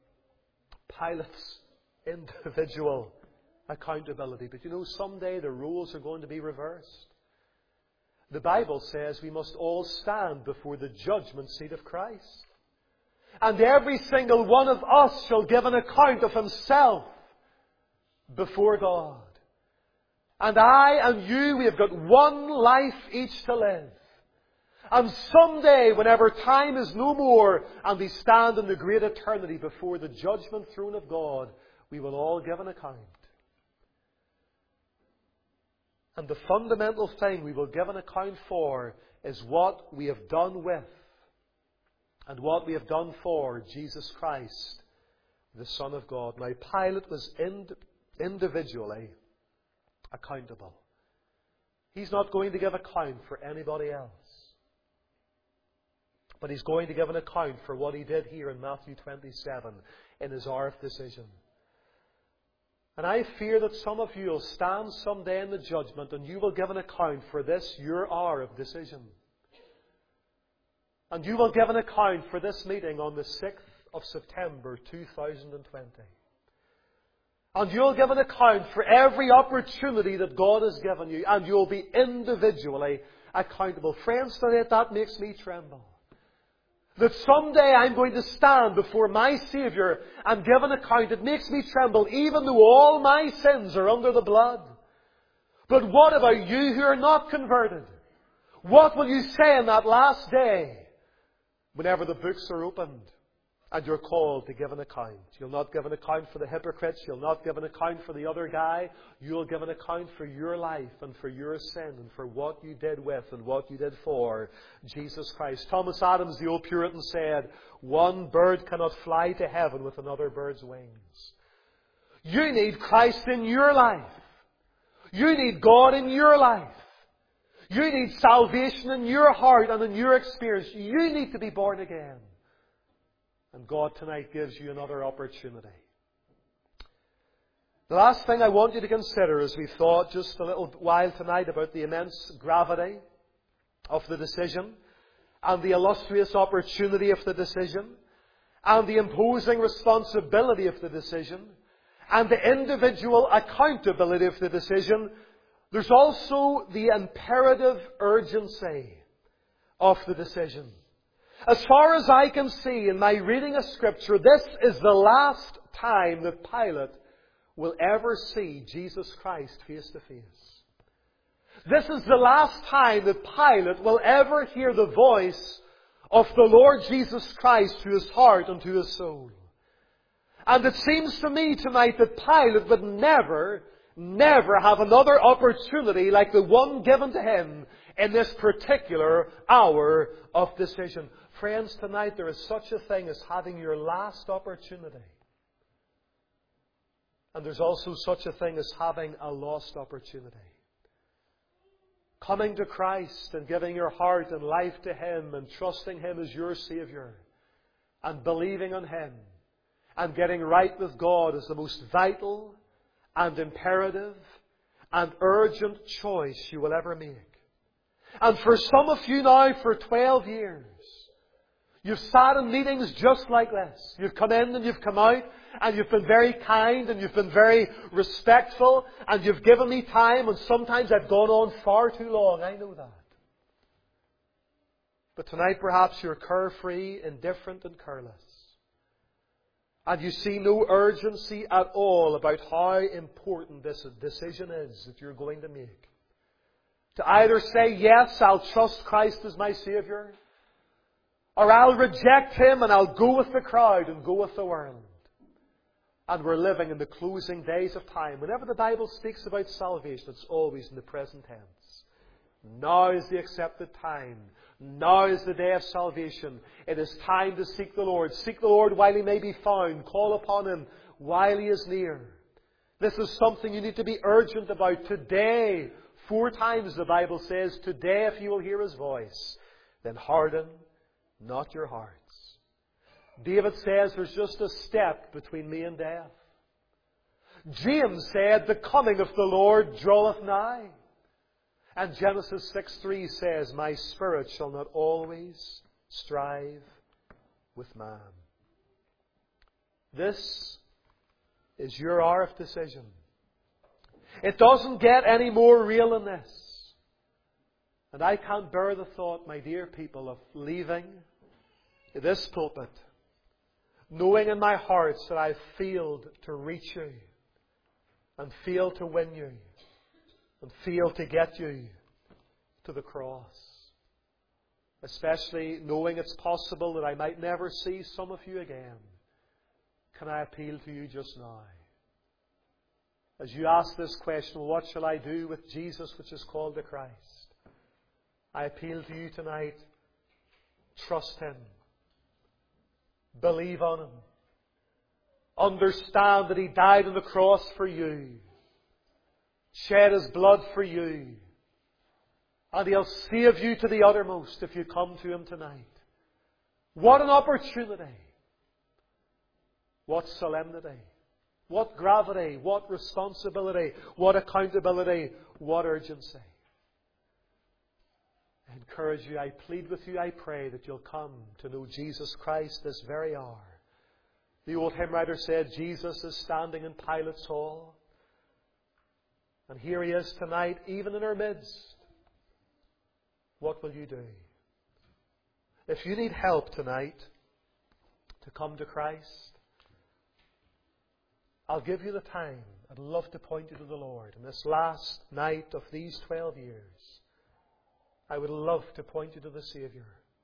Pilate's individual accountability. But you know, someday the roles are going to be reversed. The Bible says we must all stand before the judgment seat of Christ. And every single one of us shall give an account of himself before God. And I and you, we have got one life each to live. And someday, whenever time is no more, and we stand in the great eternity before the judgment throne of God, we will all give an account. And the fundamental thing we will give an account for is what we have done with and what we have done for Jesus Christ, the Son of God. Now, Pilate was ind- individually accountable. He's not going to give account for anybody else. But he's going to give an account for what he did here in Matthew twenty-seven in his hour of decision. And I fear that some of you will stand someday in the judgment and you will give an account for this, your hour of decision. And you will give an account for this meeting on the sixth of September two thousand twenty. And you'll give an account for every opportunity that God has given you. And you'll be individually accountable. Friends, tonight that makes me tremble. That someday I'm going to stand before my Saviour and give an account. It makes me tremble, even though all my sins are under the blood. But what about you who are not converted? What will you say in that last day, whenever the books are opened and you're called to give an account? You'll not give an account for the hypocrites. You'll not give an account for the other guy. You'll give an account for your life and for your sin and for what you did with and what you did for Jesus Christ. Thomas Adams, the old Puritan, said, one bird cannot fly to heaven with another bird's wings. You need Christ in your life. You need God in your life. You need salvation in your heart and in your experience. You need to be born again. And God tonight gives you another opportunity. The last thing I want you to consider as we thought just a little while tonight about the immense gravity of the decision and the illustrious opportunity of the decision and the imposing responsibility of the decision and the individual accountability of the decision, there's also the imperative urgency of the decision. As far as I can see in my reading of Scripture, this is the last time that Pilate will ever see Jesus Christ face to face. This is the last time that Pilate will ever hear the voice of the Lord Jesus Christ to his heart and to his soul. And it seems to me tonight that Pilate would never, never have another opportunity like the one given to him in this particular hour of decision. Friends, tonight there is such a thing as having your last opportunity. And there's also such a thing as having a lost opportunity. Coming to Christ and giving your heart and life to Him and trusting Him as your Saviour and believing on Him and getting right with God is the most vital and imperative and urgent choice you will ever make. And for some of you now, for twelve years, you've sat in meetings just like this. You've come in and you've come out and you've been very kind and you've been very respectful and you've given me time, and sometimes I've gone on far too long. I know that. But tonight perhaps you're carefree, indifferent and careless. And you see no urgency at all about how important this decision is that you're going to make. To either say, yes, I'll trust Christ as my Saviour, or I'll reject Him and I'll go with the crowd and go with the world. And we're living in the closing days of time. Whenever the Bible speaks about salvation, it's always in the present tense. Now is the accepted time. Now is the day of salvation. It is time to seek the Lord. Seek the Lord while He may be found. Call upon Him while He is near. This is something you need to be urgent about. Today, four times the Bible says, today if you will hear His voice, then harden not your hearts. David says there's just a step between me and death. James said the coming of the Lord draweth nigh. And Genesis six three says, my spirit shall not always strive with man. This is your hour of decision. It doesn't get any more real than this. And I can't bear the thought, my dear people, of leaving this pulpit knowing in my heart that I've failed to reach you and failed to win you and failed to get you to the cross. Especially knowing it's possible that I might never see some of you again. Can I appeal to you just now? As you ask this question, what shall I do with Jesus which is called the Christ? I appeal to you tonight, trust Him. Believe on Him. Understand that He died on the cross for you. Shed His blood for you. And He'll save you to the uttermost if you come to Him tonight. What an opportunity. What solemnity. What gravity. What responsibility. What accountability. What urgency. I encourage you, I plead with you, I pray that you'll come to know Jesus Christ this very hour. The old hymn writer said, Jesus is standing in Pilate's hall. And here He is tonight, even in our midst. What will you do? If you need help tonight to come to Christ, I'll give you the time. I'd love to point you to the Lord. In this last night of these twelve years, I would love to point you to the Saviour.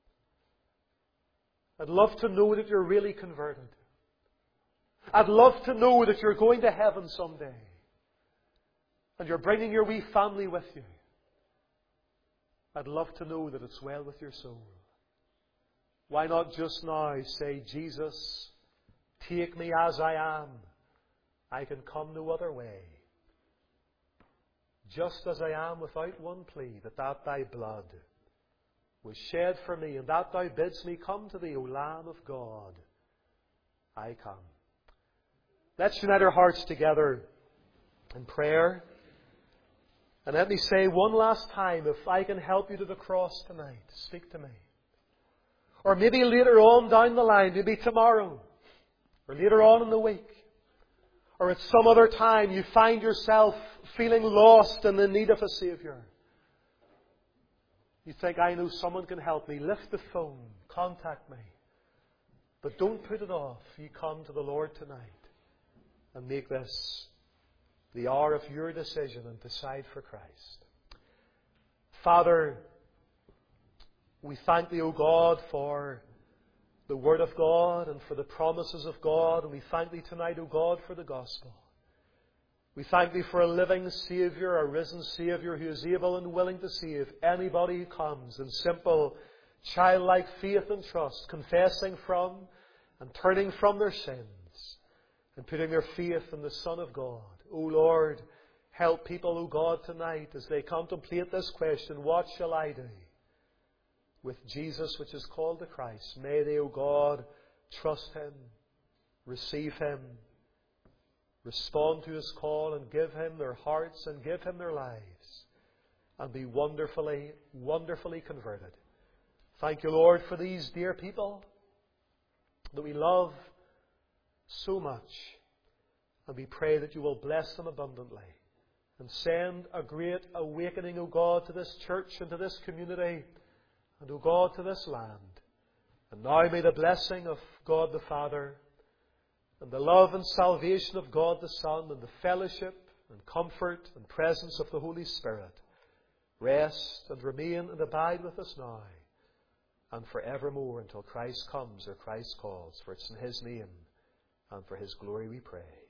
I'd love to know that you're really converted. I'd love to know that you're going to heaven someday. And you're bringing your wee family with you. I'd love to know that it's well with your soul. Why not just now say, Jesus, take me as I am. I can come no other way. Just as I am without one plea, that that Thy blood was shed for me, and that Thou bidst me come to Thee, O Lamb of God. I come. Let's unite our hearts together in prayer. And let me say one last time, if I can help you to the cross tonight, speak to me. Or maybe later on down the line, maybe tomorrow, or later on in the week, or at some other time you find yourself feeling lost and in need of a Saviour. You think, I know someone can help me. Lift the phone. Contact me. But don't put it off. You come to the Lord tonight and make this the hour of your decision and decide for Christ. Father, we thank Thee, O God, for the Word of God and for the promises of God. And we thank Thee tonight, O God, for the gospel. We thank Thee for a living Saviour, a risen Saviour who is able and willing to save anybody who comes in simple, childlike faith and trust, confessing from and turning from their sins and putting their faith in the Son of God. O Lord, help people, O God, tonight as they contemplate this question, what shall I do with Jesus, which is called the Christ? May they, O God, trust Him, receive Him, respond to His call and give Him their hearts and give Him their lives and be wonderfully, wonderfully converted. Thank You, Lord, for these dear people that we love so much. And we pray that You will bless them abundantly and send a great awakening, O God, to this church and to this community and, O God, to this land. And now may the blessing of God the Father and the love and salvation of God the Son and the fellowship and comfort and presence of the Holy Spirit rest and remain and abide with us now and forevermore until Christ comes or Christ calls. For it's in His name and for His glory we pray.